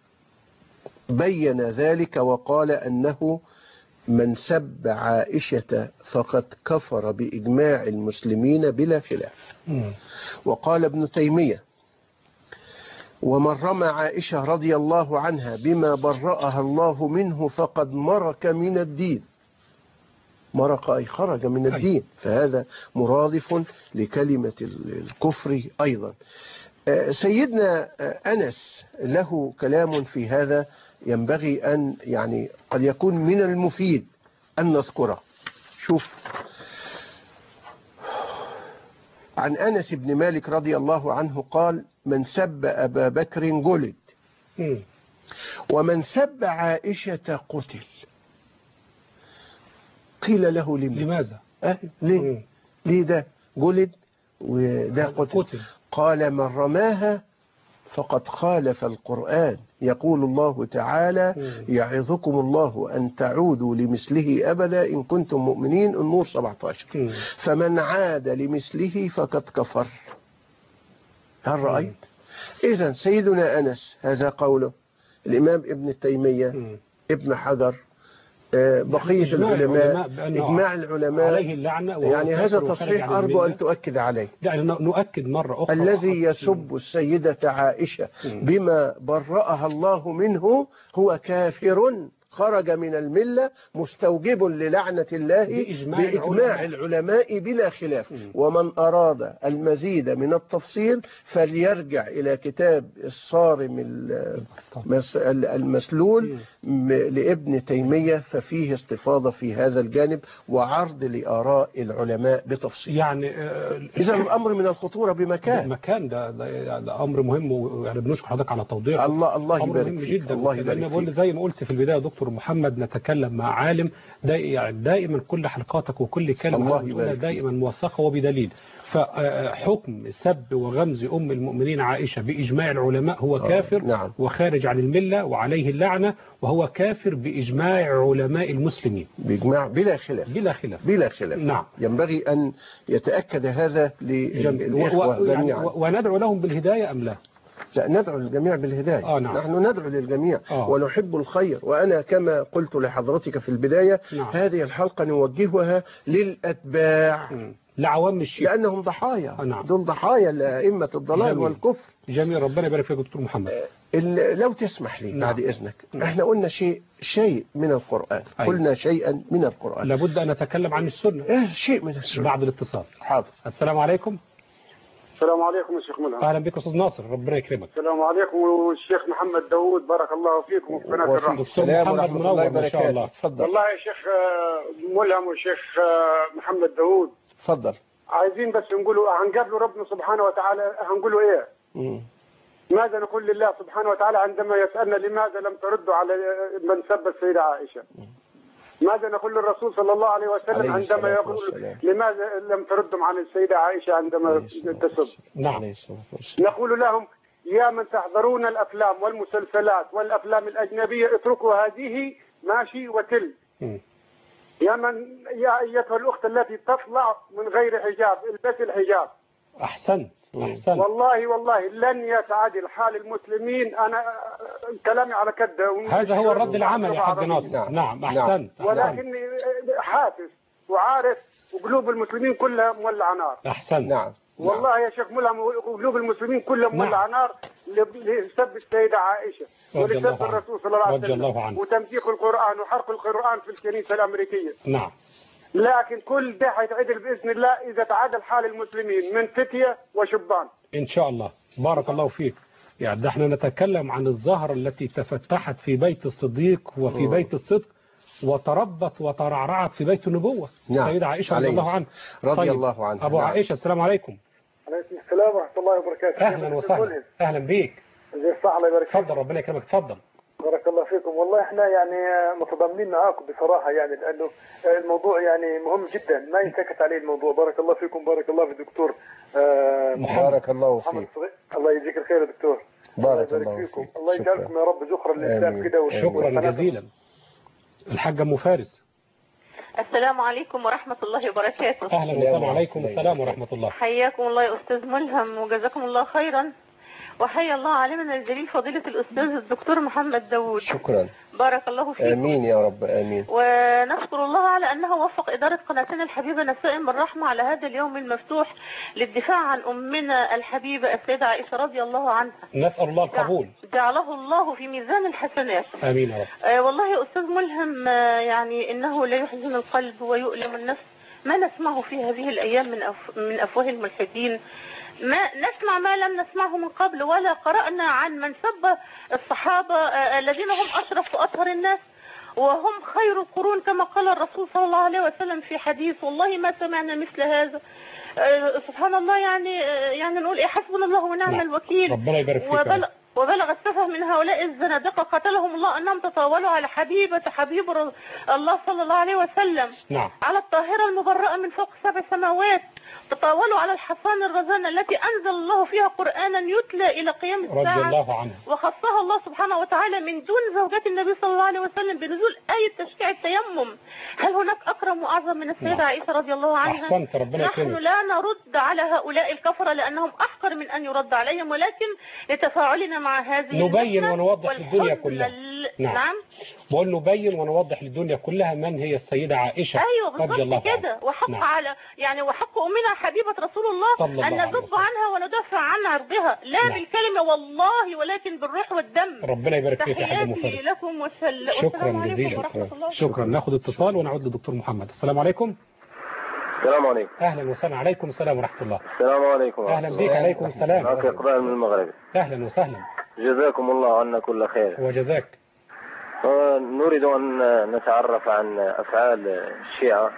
بين ذلك وقال أنه من سب عائشة فقد كفر بإجماع المسلمين بلا خلاف. وقال ابن تيمية: ومن رمى عائشة رضي الله عنها بما برأها الله منه فقد مرك من الدين. مرق أي خرج من الدين، فهذا مرادف لكلمة الكفر أيضا. سيدنا أنس له كلام في هذا ينبغي أن يعني قد يكون من المفيد أن نذكره. شوف، عن أنس بن مالك رضي الله عنه قال: من سب أبا بكر جلد، ومن سب عائشة قتل. قيل له: لماذا؟ أه ليه؟ ليه ده جلد وده قتل؟ قتل. قال: من رماها فقد خالف القرآن، يقول الله تعالى: يعظكم الله أن تعودوا لمثله أبدا إن كنتم مؤمنين، النور سبعة عشر. فمن عاد لمثله فقد كفر. هل رأيت؟ إذن سيدنا أنس هذا قوله، الإمام ابن تيمية، ابن حجر، بقية العلماء، إجماع العلماء عليه اللعنة، يعني هذا تصحيح أرجو أن تؤكد عليه. يعني نؤكد مرة أخرى: الذي يسب السيدة عائشة بما برأها الله منه هو كافر خرج من الملة مستوجب للعنة الله بإجماع, بإجماع العلماء بلا خلاف. م. ومن أراد المزيد من التفصيل فليرجع إلى كتاب الصارم المسلول م. لابن تيمية، ففيه استفاضة في هذا الجانب وعرض لآراء العلماء بتفصيل. يعني إذا الأمر من الخطورة بمكان مكان ده, ده, ده أمر مهم، ويعني بنشكر حضرتك على توضيحه. الله الله يبارك فيك. جدا. الله يبارك فيك. بقول زي ما قلت في البداية دكتور محمد، نتكلم مع عالم دائما, دائما كل حلقاتك وكل كلمة دائما موثقة وبدليل. فحكم سب وغمز أم المؤمنين عائشة بإجماع العلماء هو كافر نعم. وخارج عن الملة وعليه اللعنة، وهو كافر بإجماع علماء المسلمين بإجماع بلا خلاف بلا خلاف بلا خلاف. نعم. ينبغي أن يتأكد هذا للإخوة جميعا. وندعو لهم بالهداية أم لا؟ لا، ندعو للجميع بالهداية. آه نعم. نحن ندعو للجميع آه. ونحب الخير. وأنا كما قلت لحضرتك في البداية نعم. هذه الحلقة نوجهها للأتباع م. لعوام الشيء، لأنهم ضحايا. آه نعم. دول ضحايا لأئمة الضلال جميل. والكفر. جميل، ربنا يبارك فيك دكتور محمد. آه لو تسمح لي نعم. بعد إذنك نعم. احنا قلنا شيء شيء من القرآن. أيوة. قلنا شيئا من القرآن، لابد أن نتكلم عن السنة. إيه شيء من السنة بعد الاتصال. حاضر. السلام عليكم. السلام عليكم يا شيخ ملهم. اهلا بك استاذ ناصر، ربنا يكرمك. السلام عليكم والشيخ محمد داوود، بارك الله فيكم وفي قناه الرحمه. السلام ورحمه الله وبركاته. تفضل. والله يا شيخ ملهم والشيخ محمد داوود، تفضل. عايزين بس نقولوا هنقابلوا ربنا سبحانه وتعالى، هنقولوا ايه؟ مم. ماذا نقول لله سبحانه وتعالى عندما يسالنا لماذا لم تردوا على من سب السيده عائشه؟ ماذا نقول للرسول صلى الله عليه وسلم عندما يقول والسلام. لماذا لم تردوا عن السيدة عائشة عندما تسب؟ نعم. نقول لهم يا من تحضرون الأفلام والمسلسلات والأفلام الأجنبية اتركوا هذه ماشي وتل. م. يا من يا أيتها الأخت التي تطلع من غير حجاب البس الحجاب. أحسن أحسن. والله والله لن يتعادل حال المسلمين. أنا كلامي على كده. هذا هو الرد العملي يا حاج ناصر. نعم. نعم أحسن. ولكن حاسس وعارف وقلوب المسلمين كلها مولعة نار. أحسن. نعم. والله يا شيخ ملهم قلوب المسلمين كلها مولعة نار لسب السيدة عائشة ولسب الرسول صلى الله عليه وسلم وتمسيك القرآن وحرق القرآن في الكنيسة الأمريكية. نعم. لكن كل ده هيتعدل بإذن الله إذا تعادل حال المسلمين من فتية وشبان إن شاء الله. بارك الله فيك. يعني ده احنا نتكلم عن الزهرة التي تفتحت في بيت الصديق وفي أوه. بيت الصدق وتربت وترعرعت في بيت النبوة. نعم. السيدة عائشة رضي الله عنها. رضي طيب. الله عنها. أبو نعم. عائشة السلام عليكم. عليكم السلام ورحمة الله وبركاته. أهلا وسهلا. أهلا بيك. زي الصحة الله يبارك فيك. تفضل ربنا يكرمك. تفضل. بارك الله فيكم. والله احنا يعني متضامنين معاكم بصراحة يعني لأنه الموضوع يعني مهم جدا ما ينسكت عليه الموضوع. بارك الله فيكم. بارك الله في الدكتور بارك الله فيك. الله يجزيك الخير يا دكتور. بارك الله فيكم. الله يجعلكم يا رب ذخرا للإسلام كده. شكرا جزيلا. الحاجة أم فارس. السلام عليكم ورحمة الله وبركاته. أهلا وسهلا. عليكم السلام ورحمة الله. حياكم الله يا أستاذ ملهم وجزاكم الله خيرا. وحيا الله عالمنا الجليل فضيلة الأستاذ الدكتور محمد داوود. شكرا. بارك الله فيكم. آمين يا رب آمين. ونشكر الله على أنه وفق إدارة قناتنا الحبيبة نسائم الرحمة على هذا اليوم المفتوح للدفاع عن أمنا الحبيبة السيدة عائشة رضي الله عنها. نسأل الله القبول. جعله الله في ميزان الحسنات. آمين يا رب. آه والله يا أستاذ ملهم آه يعني إنه لا يحزن القلب ويؤلم النفس ما نسمعه في هذه الأيام من أف... من أفواه الملحدين. ما نسمع ما لم نسمعه من قبل ولا قرأنا عن من سب الصحابة الذين هم أشرف وأطهر الناس وهم خير القرون كما قال الرسول صلى الله عليه وسلم في حديث. والله ما سمعنا مثل هذا. سبحان الله. يعني يعني نقول إيه حسبنا الله ونعم الوكيل. ربنا يبارك فيك. وبل وبلغ السفه من هؤلاء الزنادقة قتلهم الله أنهم تطاولوا على حبيبة حبيب الله صلى الله عليه وسلم. نعم. على الطاهرة المبرأة من فوق سبع سماوات. تطاولوا على الحصان الرزانة التي أنزل الله فيها قرآنا يتلى إلى قيام الساعة. رضي الله عنه. وخصها الله سبحانه وتعالى من دون زوجات النبي صلى الله عليه وسلم بنزول آية تشريع التيمم. هل هناك أكرم وأعظم من السيدة نعم. عائشة رضي الله عنها؟ أحسنت ربنا نحن يكرمك. لا نرد على هؤلاء الكفرة لأنهم أحقر من أن يرد عليهم ولكن لتفاعلنا مع هذه نبين ونوضح للدنيا كلها. ال... نعم. نعم. بقول نبين ونوضح للدنيا كلها من هي السيدة عائشة. أيوة رضي الله بالضبط كده. وحق نعم. على يعني وحق أمنا حبيبة رسول الله أن نذب عنها وندافع عن عرضها لا نعم. بالكلمة والله ولكن بالروح والدم. ربنا يبارك فيك يا حاج مفرس. تحياتي لكم وسل... شكرا جزيلا. شكرا. شكرا. ناخد اتصال ونعود للدكتور محمد. السلام عليكم. السلام عليكم. اهلا وسهلا. عليكم السلام ورحمه الله. السلام عليكم. اهلا بك. عليكم السلام. معك اقبال من المغرب. اهلا وسهلا. جزاكم الله عنا كل خير. وجزاك. نريد ان نتعرف عن افعال الشيعة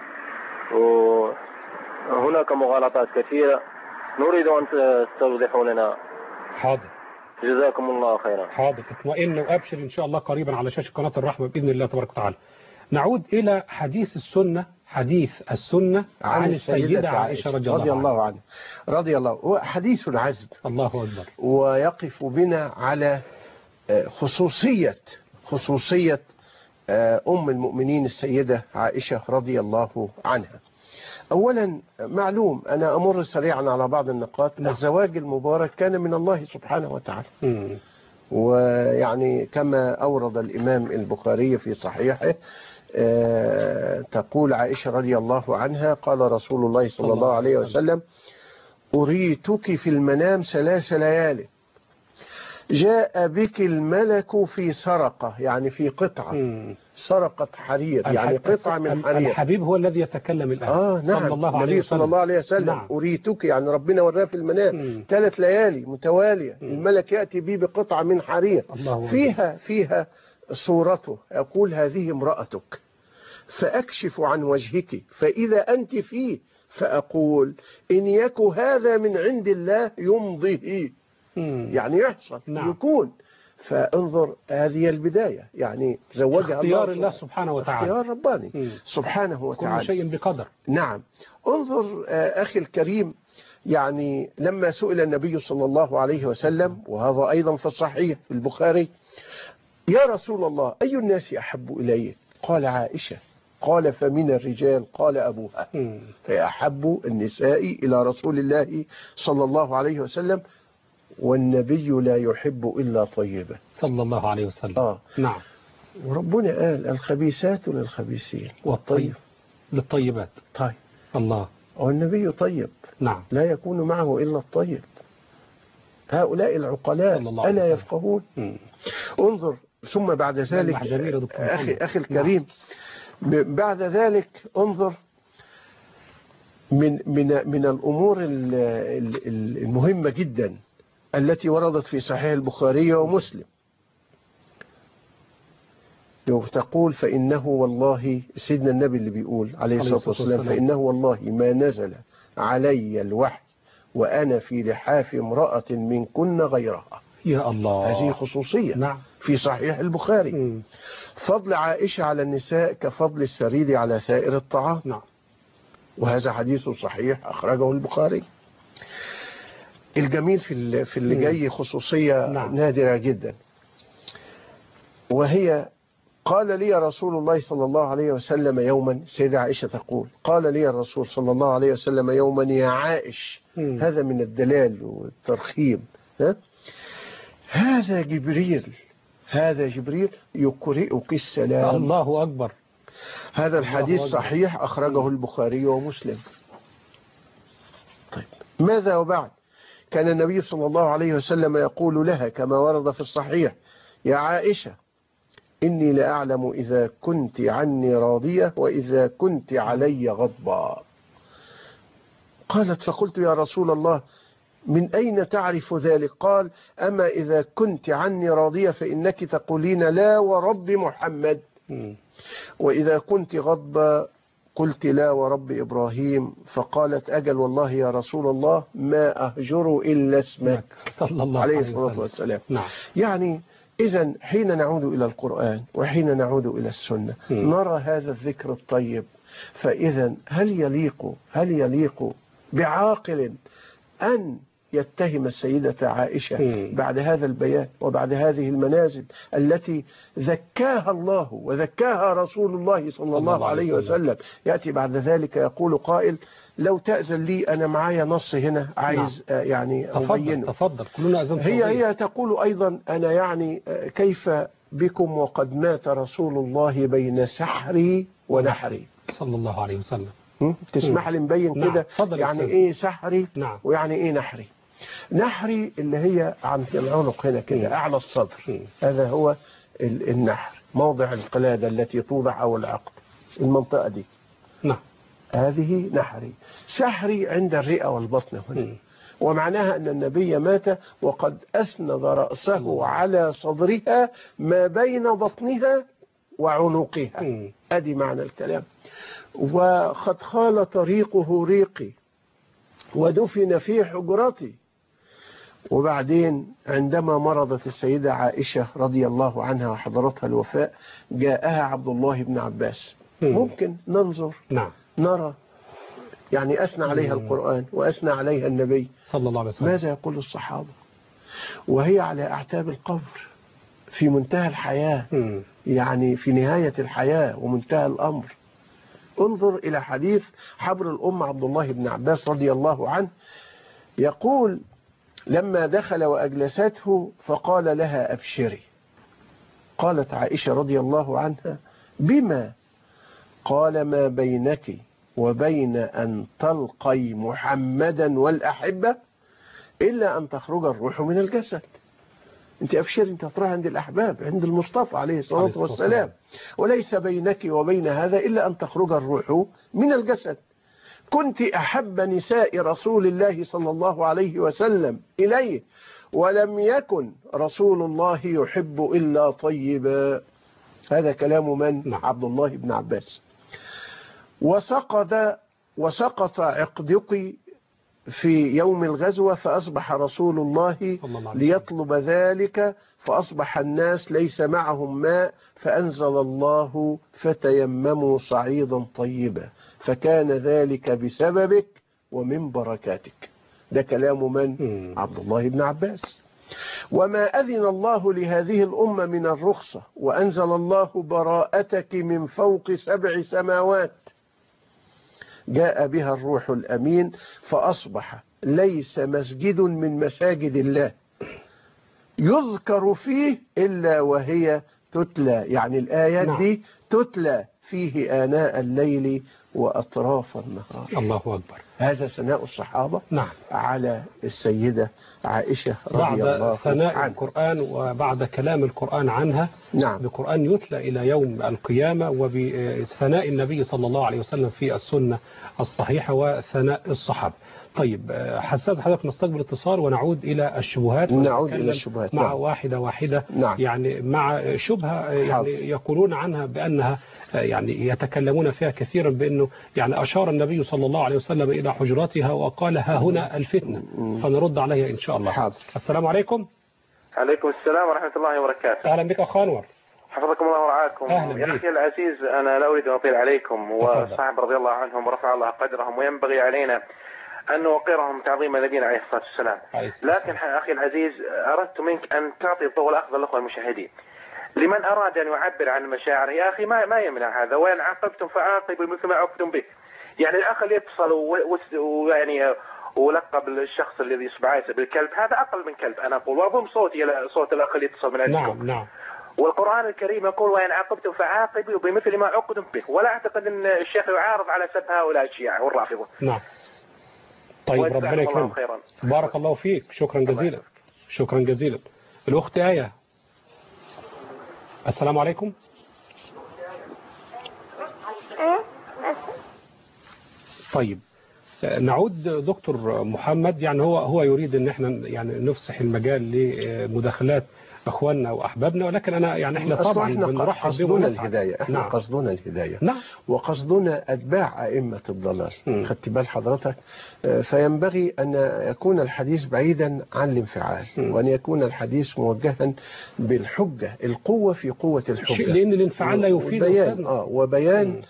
وهناك مغالطات كثيرة نريد ان تستوضحوا لنا. حاضر. جزاكم الله خيرا. حاضر. اطمئن وابشر ان شاء الله قريبا على شاشة قناة الرحمة باذن الله تبارك وتعالى. نعود الى حديث السنة. حديث السنة عن, عن السيدة عائشة رضي الله, رضي الله عنها. رضي الله. هو حديث عذب. الله أكبر. ويقف بنا على خصوصية خصوصية أم المؤمنين السيدة عائشة رضي الله عنها. أولا معلوم أنا أمر سريعا على بعض النقاط. نعم. الزواج المبارك كان من الله سبحانه وتعالى. م. ويعني كما أورد الإمام البخاري في صحيحه أه تقول عائشة رضي الله عنها قال رسول الله صلى الله عليه وسلم أريتك في المنام ثلاث ليال جاء بك الملك في سرقة، يعني في قطعة، مم. سرقة حرير، يعني الح- قطعة من حرير. الحبيب هو الذي يتكلم الآن. آه نعم، صلى الله عليه النبي وسلم. صلى الله عليه وسلم. نعم. أريتك، يعني ربنا وراه في المنام مم. ثلاث ليالي متوالية، مم. الملك يأتي به بقطعة من حرير الله فيها فيها صورته، يقول هذه امرأتك، فأكشف عن وجهك فإذا أنت فيه، فأقول إن يك هذا من عند الله يمضيه، مم. يعني يحصل. نعم. يكون. فانظر، هذه البداية، يعني زوجها اختيار الله, الله سبحانه وتعالى. اختيار رباني مم. سبحانه وتعالى. كل شيء بقدر. نعم. انظر آه أخي الكريم، يعني لما سئل النبي صلى الله عليه وسلم، وهذا أيضا في الصحيح في البخاري، يا رسول الله أي الناس أحب إليه؟ قال عائشة. قال فمن الرجال؟ قال أبوها. مم. فأحب النساء إلى رسول الله صلى الله عليه وسلم، والنبي لا يحب إلا طيبة صلى الله عليه وسلم. آه. نعم. وربنا قال الخبيثات للخبيثين والطيب للطيبات. طيب. الله. والنبي طيب. نعم. لا يكون معه إلا الطيب. هؤلاء العقلاء ألا يفقهون؟ مم. انظر، ثم بعد ذلك أخي, أخي الكريم، نعم. بعد ذلك انظر من, من, من الأمور المهمة جدا التي وردت في صحيح البخاري ومسلم، تقول فإنه والله، سيدنا النبي اللي بيقول عليه الصلاة والسلام، فإنه والله ما نزل علي الوحي وأنا في لحاف امرأة من كن غيرها. يا الله، هذه خصوصية. نعم. في صحيح البخاري. م. فضل عائشة على النساء كفضل السريد على سائر الطعام. نعم. وهذا حديث صحيح أخرجه البخاري. الجميل في في اللي جاي خصوصية نعم. نادرة جدا، وهي قال لي رسول الله صلى الله عليه وسلم يوما، سيدة عائشة تقول قال لي الرسول صلى الله عليه وسلم يوما يا عائش، م. هذا من الدلال والترخيم، ها؟ هذا جبريل هذا جبريل يقرئك السلام. الله أكبر. هذا الحديث صحيح أخرجه البخاري ومسلم. طيب، ماذا وبعد؟ كان النبي صلى الله عليه وسلم يقول لها كما ورد في الصحيح يا عائشة إني لأعلم إذا كنت عني راضية وإذا كنت علي غضبا. قالت فقلت يا رسول الله من أين تعرف ذلك؟ قال أما إذا كنت عني راضية فإنك تقولين لا ورب محمد، وإذا كنت غضبا قلت لا ورب إبراهيم. فقالت أجل والله يا رسول الله ما أهجر إلا اسمك صلى الله عليه الصلاة والسلام. نعم. يعني إذن حين نعود إلى القرآن وحين نعود إلى السنة م. نرى هذا الذكر الطيب. فإذا هل يليق هل يليق بعاقل أن يتهم السيدة عائشة م. بعد هذا البيان وبعد هذه المنازل التي ذكاها الله وذكاها رسول الله صلى, صلى الله عليه وسلم, وسلم يأتي بعد ذلك يقول قائل لو تأذن لي أنا معايا نص هنا عايز نعم. يعني تفضل تفضل كلنا أذن. هي هي تقول أيضا أنا يعني كيف بكم وقد مات رسول الله بين سحري ونحري صلى الله عليه وسلم. تسمح لي نبين نعم. كده يعني ايه سحري نعم. ويعني ايه نحري. نحري اللي هي عن العنق هنا كده اعلى الصدر م. هذا هو النحر، موضع القلادة التي توضع او العقد، المنطقة دي نعم. هذه نحري. سحري عند الرئة والبطن هنا م. ومعناها أن النبي مات وقد أسند رأسه على صدرها ما بين بطنها وعنقها م. أدي معنى الكلام. وقد خال طريقه ريقي ودفن في حجرتي. وبعدين عندما مرضت السيدة عائشة رضي الله عنها وحضرتها الوفاء جاءها عبد الله بن عباس. ممكن ننظر نعم. نرى يعني أثنى عليها القرآن وأثنى عليها النبي صلى الله عليه وسلم. ماذا يقول الصحابة وهي على أعتاب القبر في منتهى الحياة م. يعني في نهاية الحياة ومنتهى الأمر. انظر إلى حديث حبر الأم عبد الله بن عباس رضي الله عنه يقول لما دخل وأجلسته فقال لها أبشري. قالت عائشة رضي الله عنها بما؟ قال ما بينك وبين أن تلقي محمدا والأحبة إلا أن تخرج الروح من الجسد. أنت أبشر، أنت هتروح عند الأحباب، عند المصطفى عليه الصلاة والسلام، وليس بينك وبين هذا إلا أن تخرج الروح من الجسد. كنت أحب نساء رسول الله صلى الله عليه وسلم إليه، ولم يكن رسول الله يحب إلا طيبا. هذا كلام من؟ نعم. عبد الله بن عباس. وسقط وسقط عقدقي في يوم الغزوة، فأصبح رسول الله ليطلب ذلك، فأصبح الناس ليس معهم ماء، فأنزل الله فتيمموا صعيدا طيبا، فكان ذلك بسببك ومن بركاتك. ده كلام من؟ عبد الله بن عباس. وما أذن الله لهذه الأمة من الرخصة، وأنزل الله براءتك من فوق سبع سماوات، جاء بها الروح الأمين، فأصبح ليس مسجد من مساجد الله يذكر فيه إلا وهي تتلى، يعني الآيات نعم. دي تتلى فيه آناء الليل وأطراف النهار. الله أكبر. هذا ثناء الصحابة نعم. على السيدة عائشة رضي الله بعد ثناء عنها. القرآن وبعد كلام القرآن عنها، نعم. بقرآن يتلى إلى يوم القيامة، وبثناء النبي صلى الله عليه وسلم في السنة الصحيحة وثناء الصحابة. طيب حساس حضرتك، نستقبل اتصال ونعود إلى الشبهات. نعود إلى الشبهات مع نعم. واحدة واحدة. نعم. يعني مع شبهة يعني يقولون عنها بأنها يعني يتكلمون فيها كثيرا، بأنه يعني أشار النبي صلى الله عليه وسلم إلى حجراتها وقال ها هنا الفتنة، فنرد عليها إن شاء الله. حاضر. السلام عليكم. عليكم السلام ورحمة الله وبركاته. أهلا بك أخ أنور. حفظكم الله ورعاكم. يا أخي العزيز، أنا لا أريد أن أطيل عليكم، وصحب رضي الله عنهم ورفع الله قدرهم، وينبغي علينا أن نوقرهم تعظيم النبينا عليه الصلاة والسلام. لكن أخي العزيز، أردت منك أن تعطي الضوء الأخضر للأخوة المشاهدين لمن أراد أن يعبر عن مشاعره. يا أخي ما ما يمنع هذا، وإن عاقبتم فعاقبوا مثل ما عوقبتم به. يعني الأخ اللي يتصل ويعني ولقب الشخص الذي يصبعه بالكلب، هذا أقل من كلب أنا أقول، وأضم صوتي إلى صوت الأخ اللي يتصل من عندكم. نعم نعم. والقرآن الكريم يقول وإن عاقبتم فعاقبوا بمثل ما عوقبتم به، ولا أعتقد أن الشيخ يعارض على سب هؤلاء الشيعة والرافضة. نعم. طيب ربنا يكرمك. بارك الله فيك، شكرا جزيلا. شكرا جزيلا. الأخت آية. السلام عليكم. طيب نعود دكتور محمد. يعني هو هو يريد ان احنا يعني نفسح المجال لمداخلات اخواننا واحبابنا، ولكن انا يعني احنا طبعا بنرحب بهم. الهدايه احنا نعم. قصدنا الهدايه. نعم. وقصدنا اتباع ائمه الضلال. خدت بال حضرتك؟ فينبغي ان يكون الحديث بعيدا عن الانفعال، م. وان يكون الحديث موجها بالحجه، القوه في قوه الحجه، لان الانفعال لا يفيد. وبيان اه وبيان م.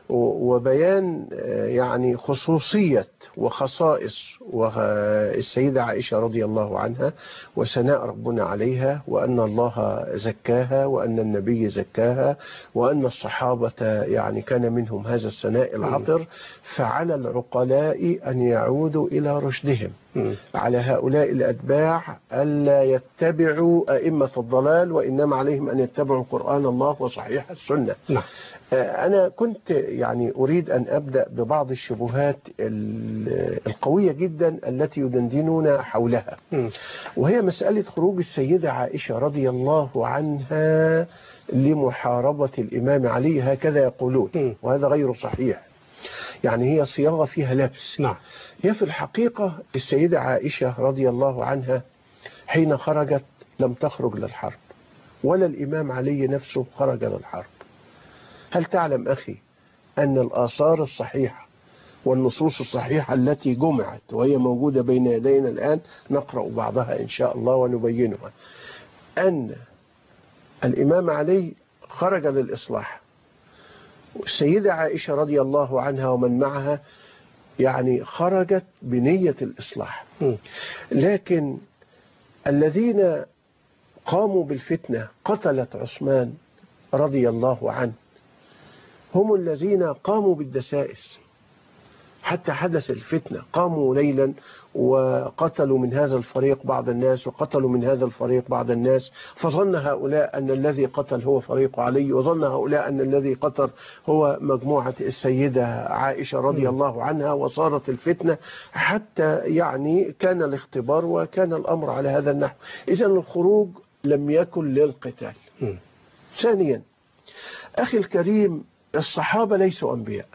وبيان يعني خصوصية وخصائص والسيدة عائشة رضي الله عنها، وثناء ربنا عليها، وأن الله زكاها، وأن النبي زكاها، وأن الصحابة يعني كان منهم هذا الثناء العطر. فعلى العقلاء أن يعودوا إلى رشدهم. على هؤلاء الأتباع ألا يتبعوا أئمة الضلال، وإنما عليهم أن يتبعوا قرآن الله وصحيح السنة. نعم. أنا كنت يعني أريد أن أبدأ ببعض الشبهات القوية جدا التي يدندنون حولها، وهي مسألة خروج السيدة عائشة رضي الله عنها لمحاربة الإمام علي، هكذا يقولون، وهذا غير صحيح. يعني هي صياغة فيها لبس. نعم. هي في الحقيقة السيدة عائشة رضي الله عنها حين خرجت لم تخرج للحرب، ولا الإمام علي نفسه خرج للحرب. هل تعلم أخي أن الآثار الصحيحة والنصوص الصحيحة التي جمعت وهي موجودة بين يدينا الآن، نقرأ بعضها إن شاء الله ونبينها، أن الإمام علي خرج للإصلاح، السيدة عائشة رضي الله عنها ومن معها يعني خرجت بنية الإصلاح. لكن الذين قاموا بالفتنة قتلة عثمان رضي الله عنه هم الذين قاموا بالدسائس حتى حدث الفتنة. قاموا ليلا وقتلوا من هذا الفريق بعض الناس، وقتلوا من هذا الفريق بعض الناس، فظن هؤلاء أن الذي قتل هو فريق علي، وظن هؤلاء أن الذي قتل هو مجموعة السيدة عائشة رضي الله عنها، وصارت الفتنة حتى يعني كان الاختبار وكان الأمر على هذا النحو. إذن الخروج لم يكن للقتال. م. ثانيا أخي الكريم، الصحابة ليسوا أنبياء،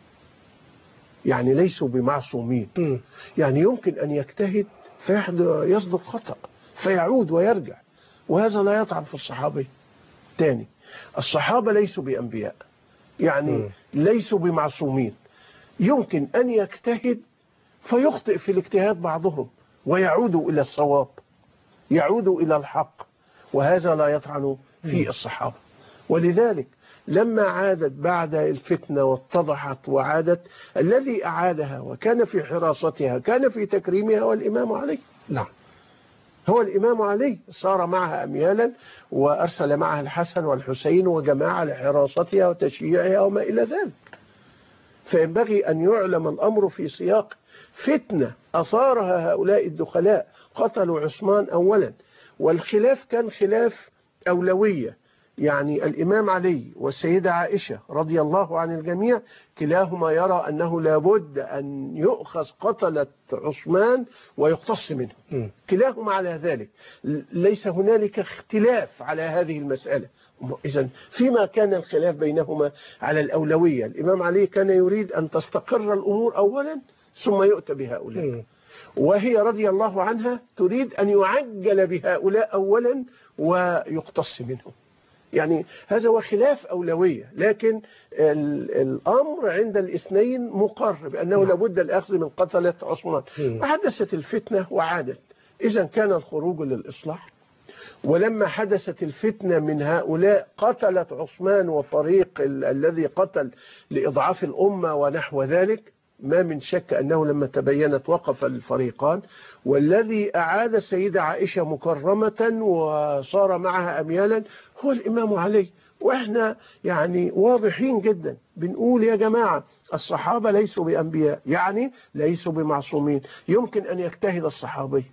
يعني ليسوا بمعصومين. م. يعني يمكن أن يجتهد فيصدق خطأ فيعود ويرجع، وهذا لا يطعن في الصحابة. تاني، الصحابة ليسوا بأنبياء، يعني م. ليسوا بمعصومين، يمكن أن يجتهد فيخطئ في الاجتهاد بعضهم ويعودوا إلى الصواب، يعودوا إلى الحق، وهذا لا يطعن في الصحابة. ولذلك لما عادت بعد الفتنة واتضحت وعادت، الذي أعادها وكان في حراستها كان في تكريمها هو الإمام علي. نعم، هو الإمام علي، صار معها أميالا وأرسل معها الحسن والحسين وجماعة لحراستها وتشييعها وما إلى ذلك. فينبغي أن يعلم الأمر في سياق فتنة أثارها هؤلاء الدخلاء، قتلوا عثمان أولا، والخلاف كان خلاف أولوية، يعني الإمام علي والسيدة عائشة رضي الله عن الجميع كلاهما يرى أنه لابد أن يؤخذ قتلة عثمان ويقتص منه، م. كلاهما على ذلك، ليس هنالك اختلاف على هذه المسألة. إذن فيما كان الخلاف بينهما على الأولوية، الإمام علي كان يريد أن تستقر الأمور أولا ثم يؤتى بهؤلاء، م. وهي رضي الله عنها تريد أن يعجل بهؤلاء أولا ويقتص منهم. يعني هذا هو خلاف أولوية، لكن الأمر عند الاثنين مقر بأنه لابد الأخذ من قتلة عثمان. وحدثت الفتنة وعادت، إذا كان الخروج للإصلاح. ولما حدثت الفتنة من هؤلاء قتلت عثمان وفريق ال الذي قتل لإضعاف الأمة ونحو ذلك، ما من شك أنه لما تبينت وقف الفريقان، والذي أعاد السيدة عائشة مكرمة وصار معها أميالا هو الإمام علي. وإحنا يعني واضحين جدا بنقول يا جماعة الصحابة ليسوا بأنبياء، يعني ليسوا بمعصومين، يمكن أن يجتهد الصحابي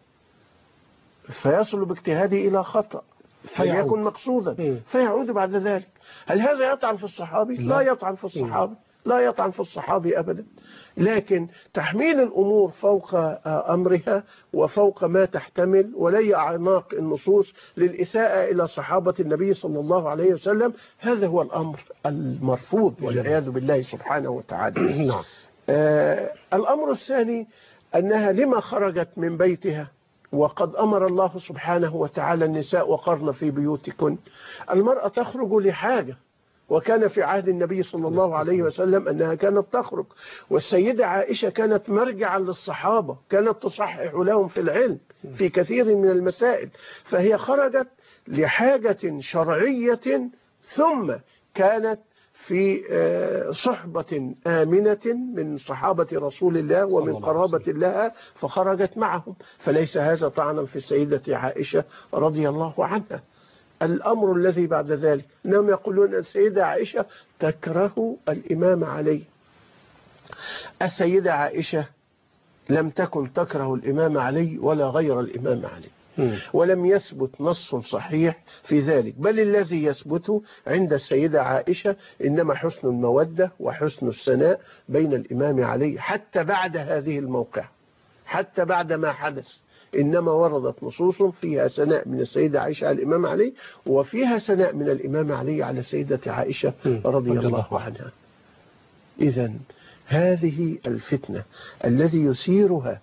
فيصل باجتهاده إلى خطأ فيكون مقصودا فيعود بعد ذلك. هل هذا يطعن في الصحابي؟ لا يطعن في الصحابي، لا يطعن في الصحابي أبدا، لكن تحميل الأمور فوق أمرها وفوق ما تحتمل ولي أعناق النصوص للإساءة إلى صحابة النبي صلى الله عليه وسلم، هذا هو الأمر المرفوض والعياذ بالله سبحانه وتعالى. نعم. آه الأمر الثاني أنها لما خرجت من بيتها وقد أمر الله سبحانه وتعالى النساء وقرن في بيوتكن. المرأة تخرج لحاجة، وكان في عهد النبي صلى الله عليه وسلم أنها كانت تخرج، والسيدة عائشة كانت مرجعا للصحابة، كانت تصحح لهم في العلم في كثير من المسائل، فهي خرجت لحاجة شرعية ثم كانت في صحبة آمنة من صحابة رسول الله ومن قرابة لها فخرجت معهم، فليس هذا طعنا في السيدة عائشة رضي الله عنها. الأمر الذي بعد ذلك أنهم يقولون السيدة عائشة تكره الإمام علي. السيدة عائشة لم تكن تكره الإمام علي ولا غير الإمام علي، ولم يثبت نص صحيح في ذلك، بل الذي يثبت عند السيدة عائشة إنما حسن المودة وحسن الثناء بين الإمام علي حتى بعد هذه الموقعة، حتى بعد ما حدث، إنما وردت نصوص فيها ثناء من السيدة عائشة على الإمام علي وفيها ثناء من الإمام علي على السيدة عائشة رضي الله عنها. إذن هذه الفتنة الذي يسيرها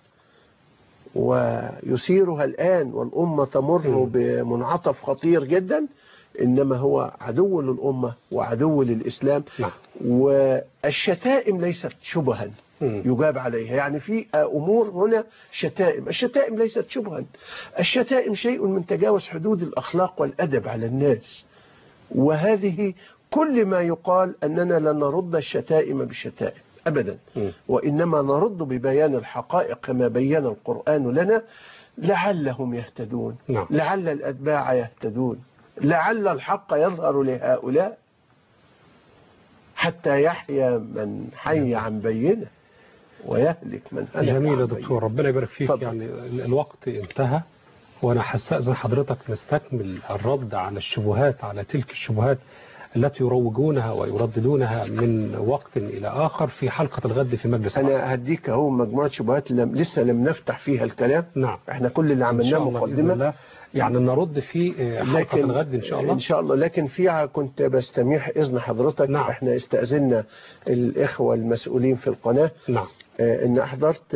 ويسيرها الآن والأمة تمر بمنعطف خطير جدا، إنما هو عدو للأمة وعدو للإسلام. نعم. والشتائم ليست شبها يجاب عليها، يعني في أمور هنا شتائم، الشتائم ليست شبها، الشتائم شيء من تجاوز حدود الأخلاق والأدب على الناس، وهذه كل ما يقال أننا لن نرد الشتائم بالشتائم أبدا، وإنما نرد ببيان الحقائق كما بين القرآن لنا لعلهم يهتدون. نعم. لعل الأتباع يهتدون، لعل الحق يظهر لهؤلاء حتى يحيى من حي عن بينه ويهلك من هلك. جميل يا دكتور، ربنا يبارك فيك. فضل. يعني الوقت انتهى، وأنا هستأذن حضرتك نستكمل الرد على الشبهات، على تلك الشبهات التي يروجونها ويرددونها من وقت إلى آخر في حلقة الغد في مجلس. أنا هديك أهو مجموعة شبهات لم لسه لم نفتح فيها الكلام. نعم. احنا كل اللي عملناه مقدمة، يعني نرد في حلقة الغد إن شاء الله. إن شاء الله. لكن فيها كنت بستميح إذن حضرتك. نعم. إحنا استأذنا الإخوة المسؤولين في القناة. نعم. إن أحضرت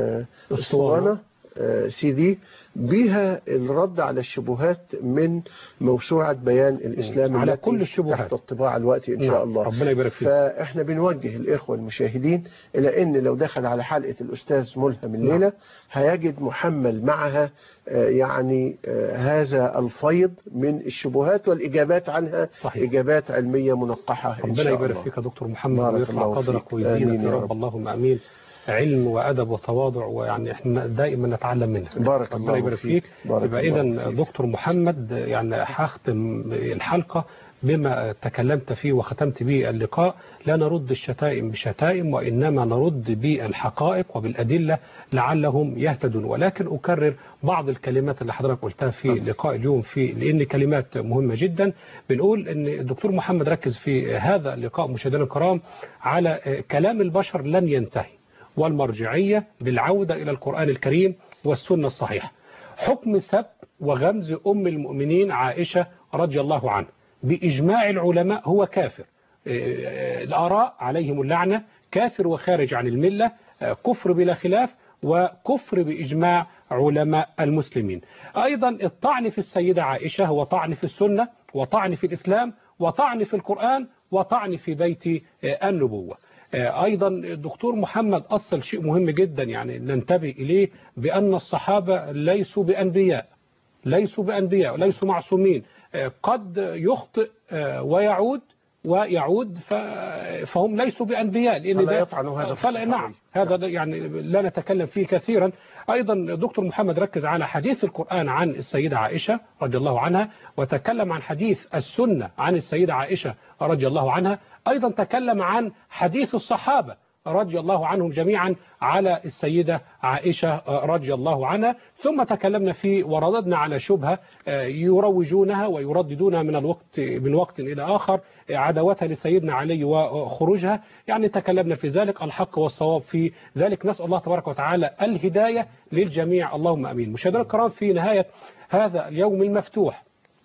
اسطوانة سي دي بها الرد على الشبهات من موسوعة بيان الإسلام على كل الشبهات تحت الطباعة الوقت إن نعم. شاء الله. ربنا يبارك فيك. فإحنا بنوجه الإخوة المشاهدين إلى أن لو دخل على حلقة الأستاذ ملهم الليلة نعم. هيجد محمل معها يعني هذا الفيض من الشبهات والإجابات عنها. صحيح. إجابات علمية منقحة إن شاء الله. ربنا يبارك فيك يا دكتور محمد ويرفع قدرك ويزيدك يا رب. اللهم أمين. علم وأدب وتواضع، ويعني احنا دائما نتعلم منها. بارك الله ربنا يبارك فيك. يبقى إذا دكتور محمد يعني هختم الحلقة بما تكلمت فيه وختمت به اللقاء. لا نرد الشتائم بشتائم، وإنما نرد بالحقائق وبالأدلة لعلهم يهتدون. ولكن أكرر بعض الكلمات اللي حضرتك قلتها في لقاء اليوم، في لأن كلمات مهمة جدا. بنقول أن الدكتور محمد ركز في هذا اللقاء مشاهدينا الكرام على كلام البشر لن ينتهي، والمرجعية بالعودة إلى القرآن الكريم والسنة الصحيحة. حكم سب وغمز أم المؤمنين عائشة رضي الله عنها بإجماع العلماء هو كافر. الآراء عليهم اللعنة، كافر وخارج عن الملة، كفر بلا خلاف، وكفر بإجماع علماء المسلمين. أيضا الطعن في السيدة عائشة هو طعن في السنة، وطعن في الإسلام، وطعن في القرآن، وطعن في بيت النبوة. أيضا الدكتور محمد أصل شيء مهم جدا يعني ننتبه إليه، بأن الصحابة ليسوا بأنبياء، ليسوا بأنبياء وليسوا معصومين. قد يخطئ ويعود ويعود فهم ليسوا بأنبياء، لأن فلا يطعنوا هذا فلا نعم هذا يعني لا نتكلم فيه كثيرا. أيضا دكتور محمد ركز على حديث القرآن عن السيدة عائشة رضي الله عنها، وتكلم عن حديث السنة عن السيدة عائشة رضي الله عنها. أيضا تكلم عن حديث الصحابة رضي الله عنهم جميعا على السيدة عائشة رضي الله عنها. ثم تكلمنا في ورددنا على شبهة يروجونها ويرددونها من الوقت من وقت إلى آخر، عداوتها لسيدنا علي وخروجها، يعني تكلمنا في ذلك. الحق والصواب في ذلك، نسأل الله تبارك وتعالى الهداية للجميع، اللهم أمين. مشاهدينا الكرام، في نهاية هذا اليوم المفتوح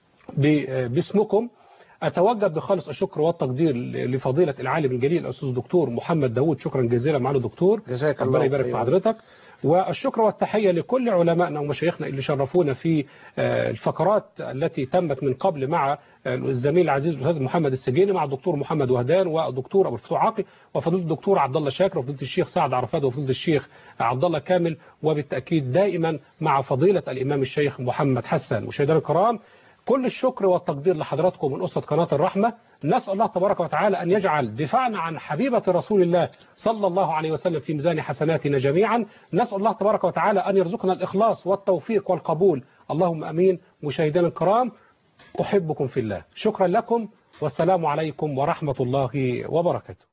باسمكم أتوجه بخالص الشكر والتقدير لفضيلة العالم الجليل الأستاذ الدكتور محمد داوود. شكرا جزيلا معالي الدكتور، جزاك الله ربنا يبارك في حضرتك. والشكر والتحية لكل علمائنا ومشايخنا اللي شرفونا في الفقرات التي تمت من قبل مع الزميل العزيز الأستاذ محمد السجيني، مع الدكتور محمد وهدان والدكتور أبو الفتوح عاقي، وفضيلة الدكتور عبد الله شاكر، وفضيلة الشيخ سعد عرفات، وفضيلة الشيخ عبد الله كامل، وبالتأكيد دائما مع فضيلة الإمام الشيخ محمد حسن. مشاهدينا الكرام، كل الشكر والتقدير لحضراتكم من أسرة قناة الرحمة. نسأل الله تبارك وتعالى أن يجعل دفاعنا عن حبيبة رسول الله صلى الله عليه وسلم في ميزان حسناتنا جميعا. نسأل الله تبارك وتعالى أن يرزقنا الإخلاص والتوفيق والقبول، اللهم أمين. مشاهدينا الكرام، أحبكم في الله. شكرا لكم، والسلام عليكم ورحمة الله وبركاته.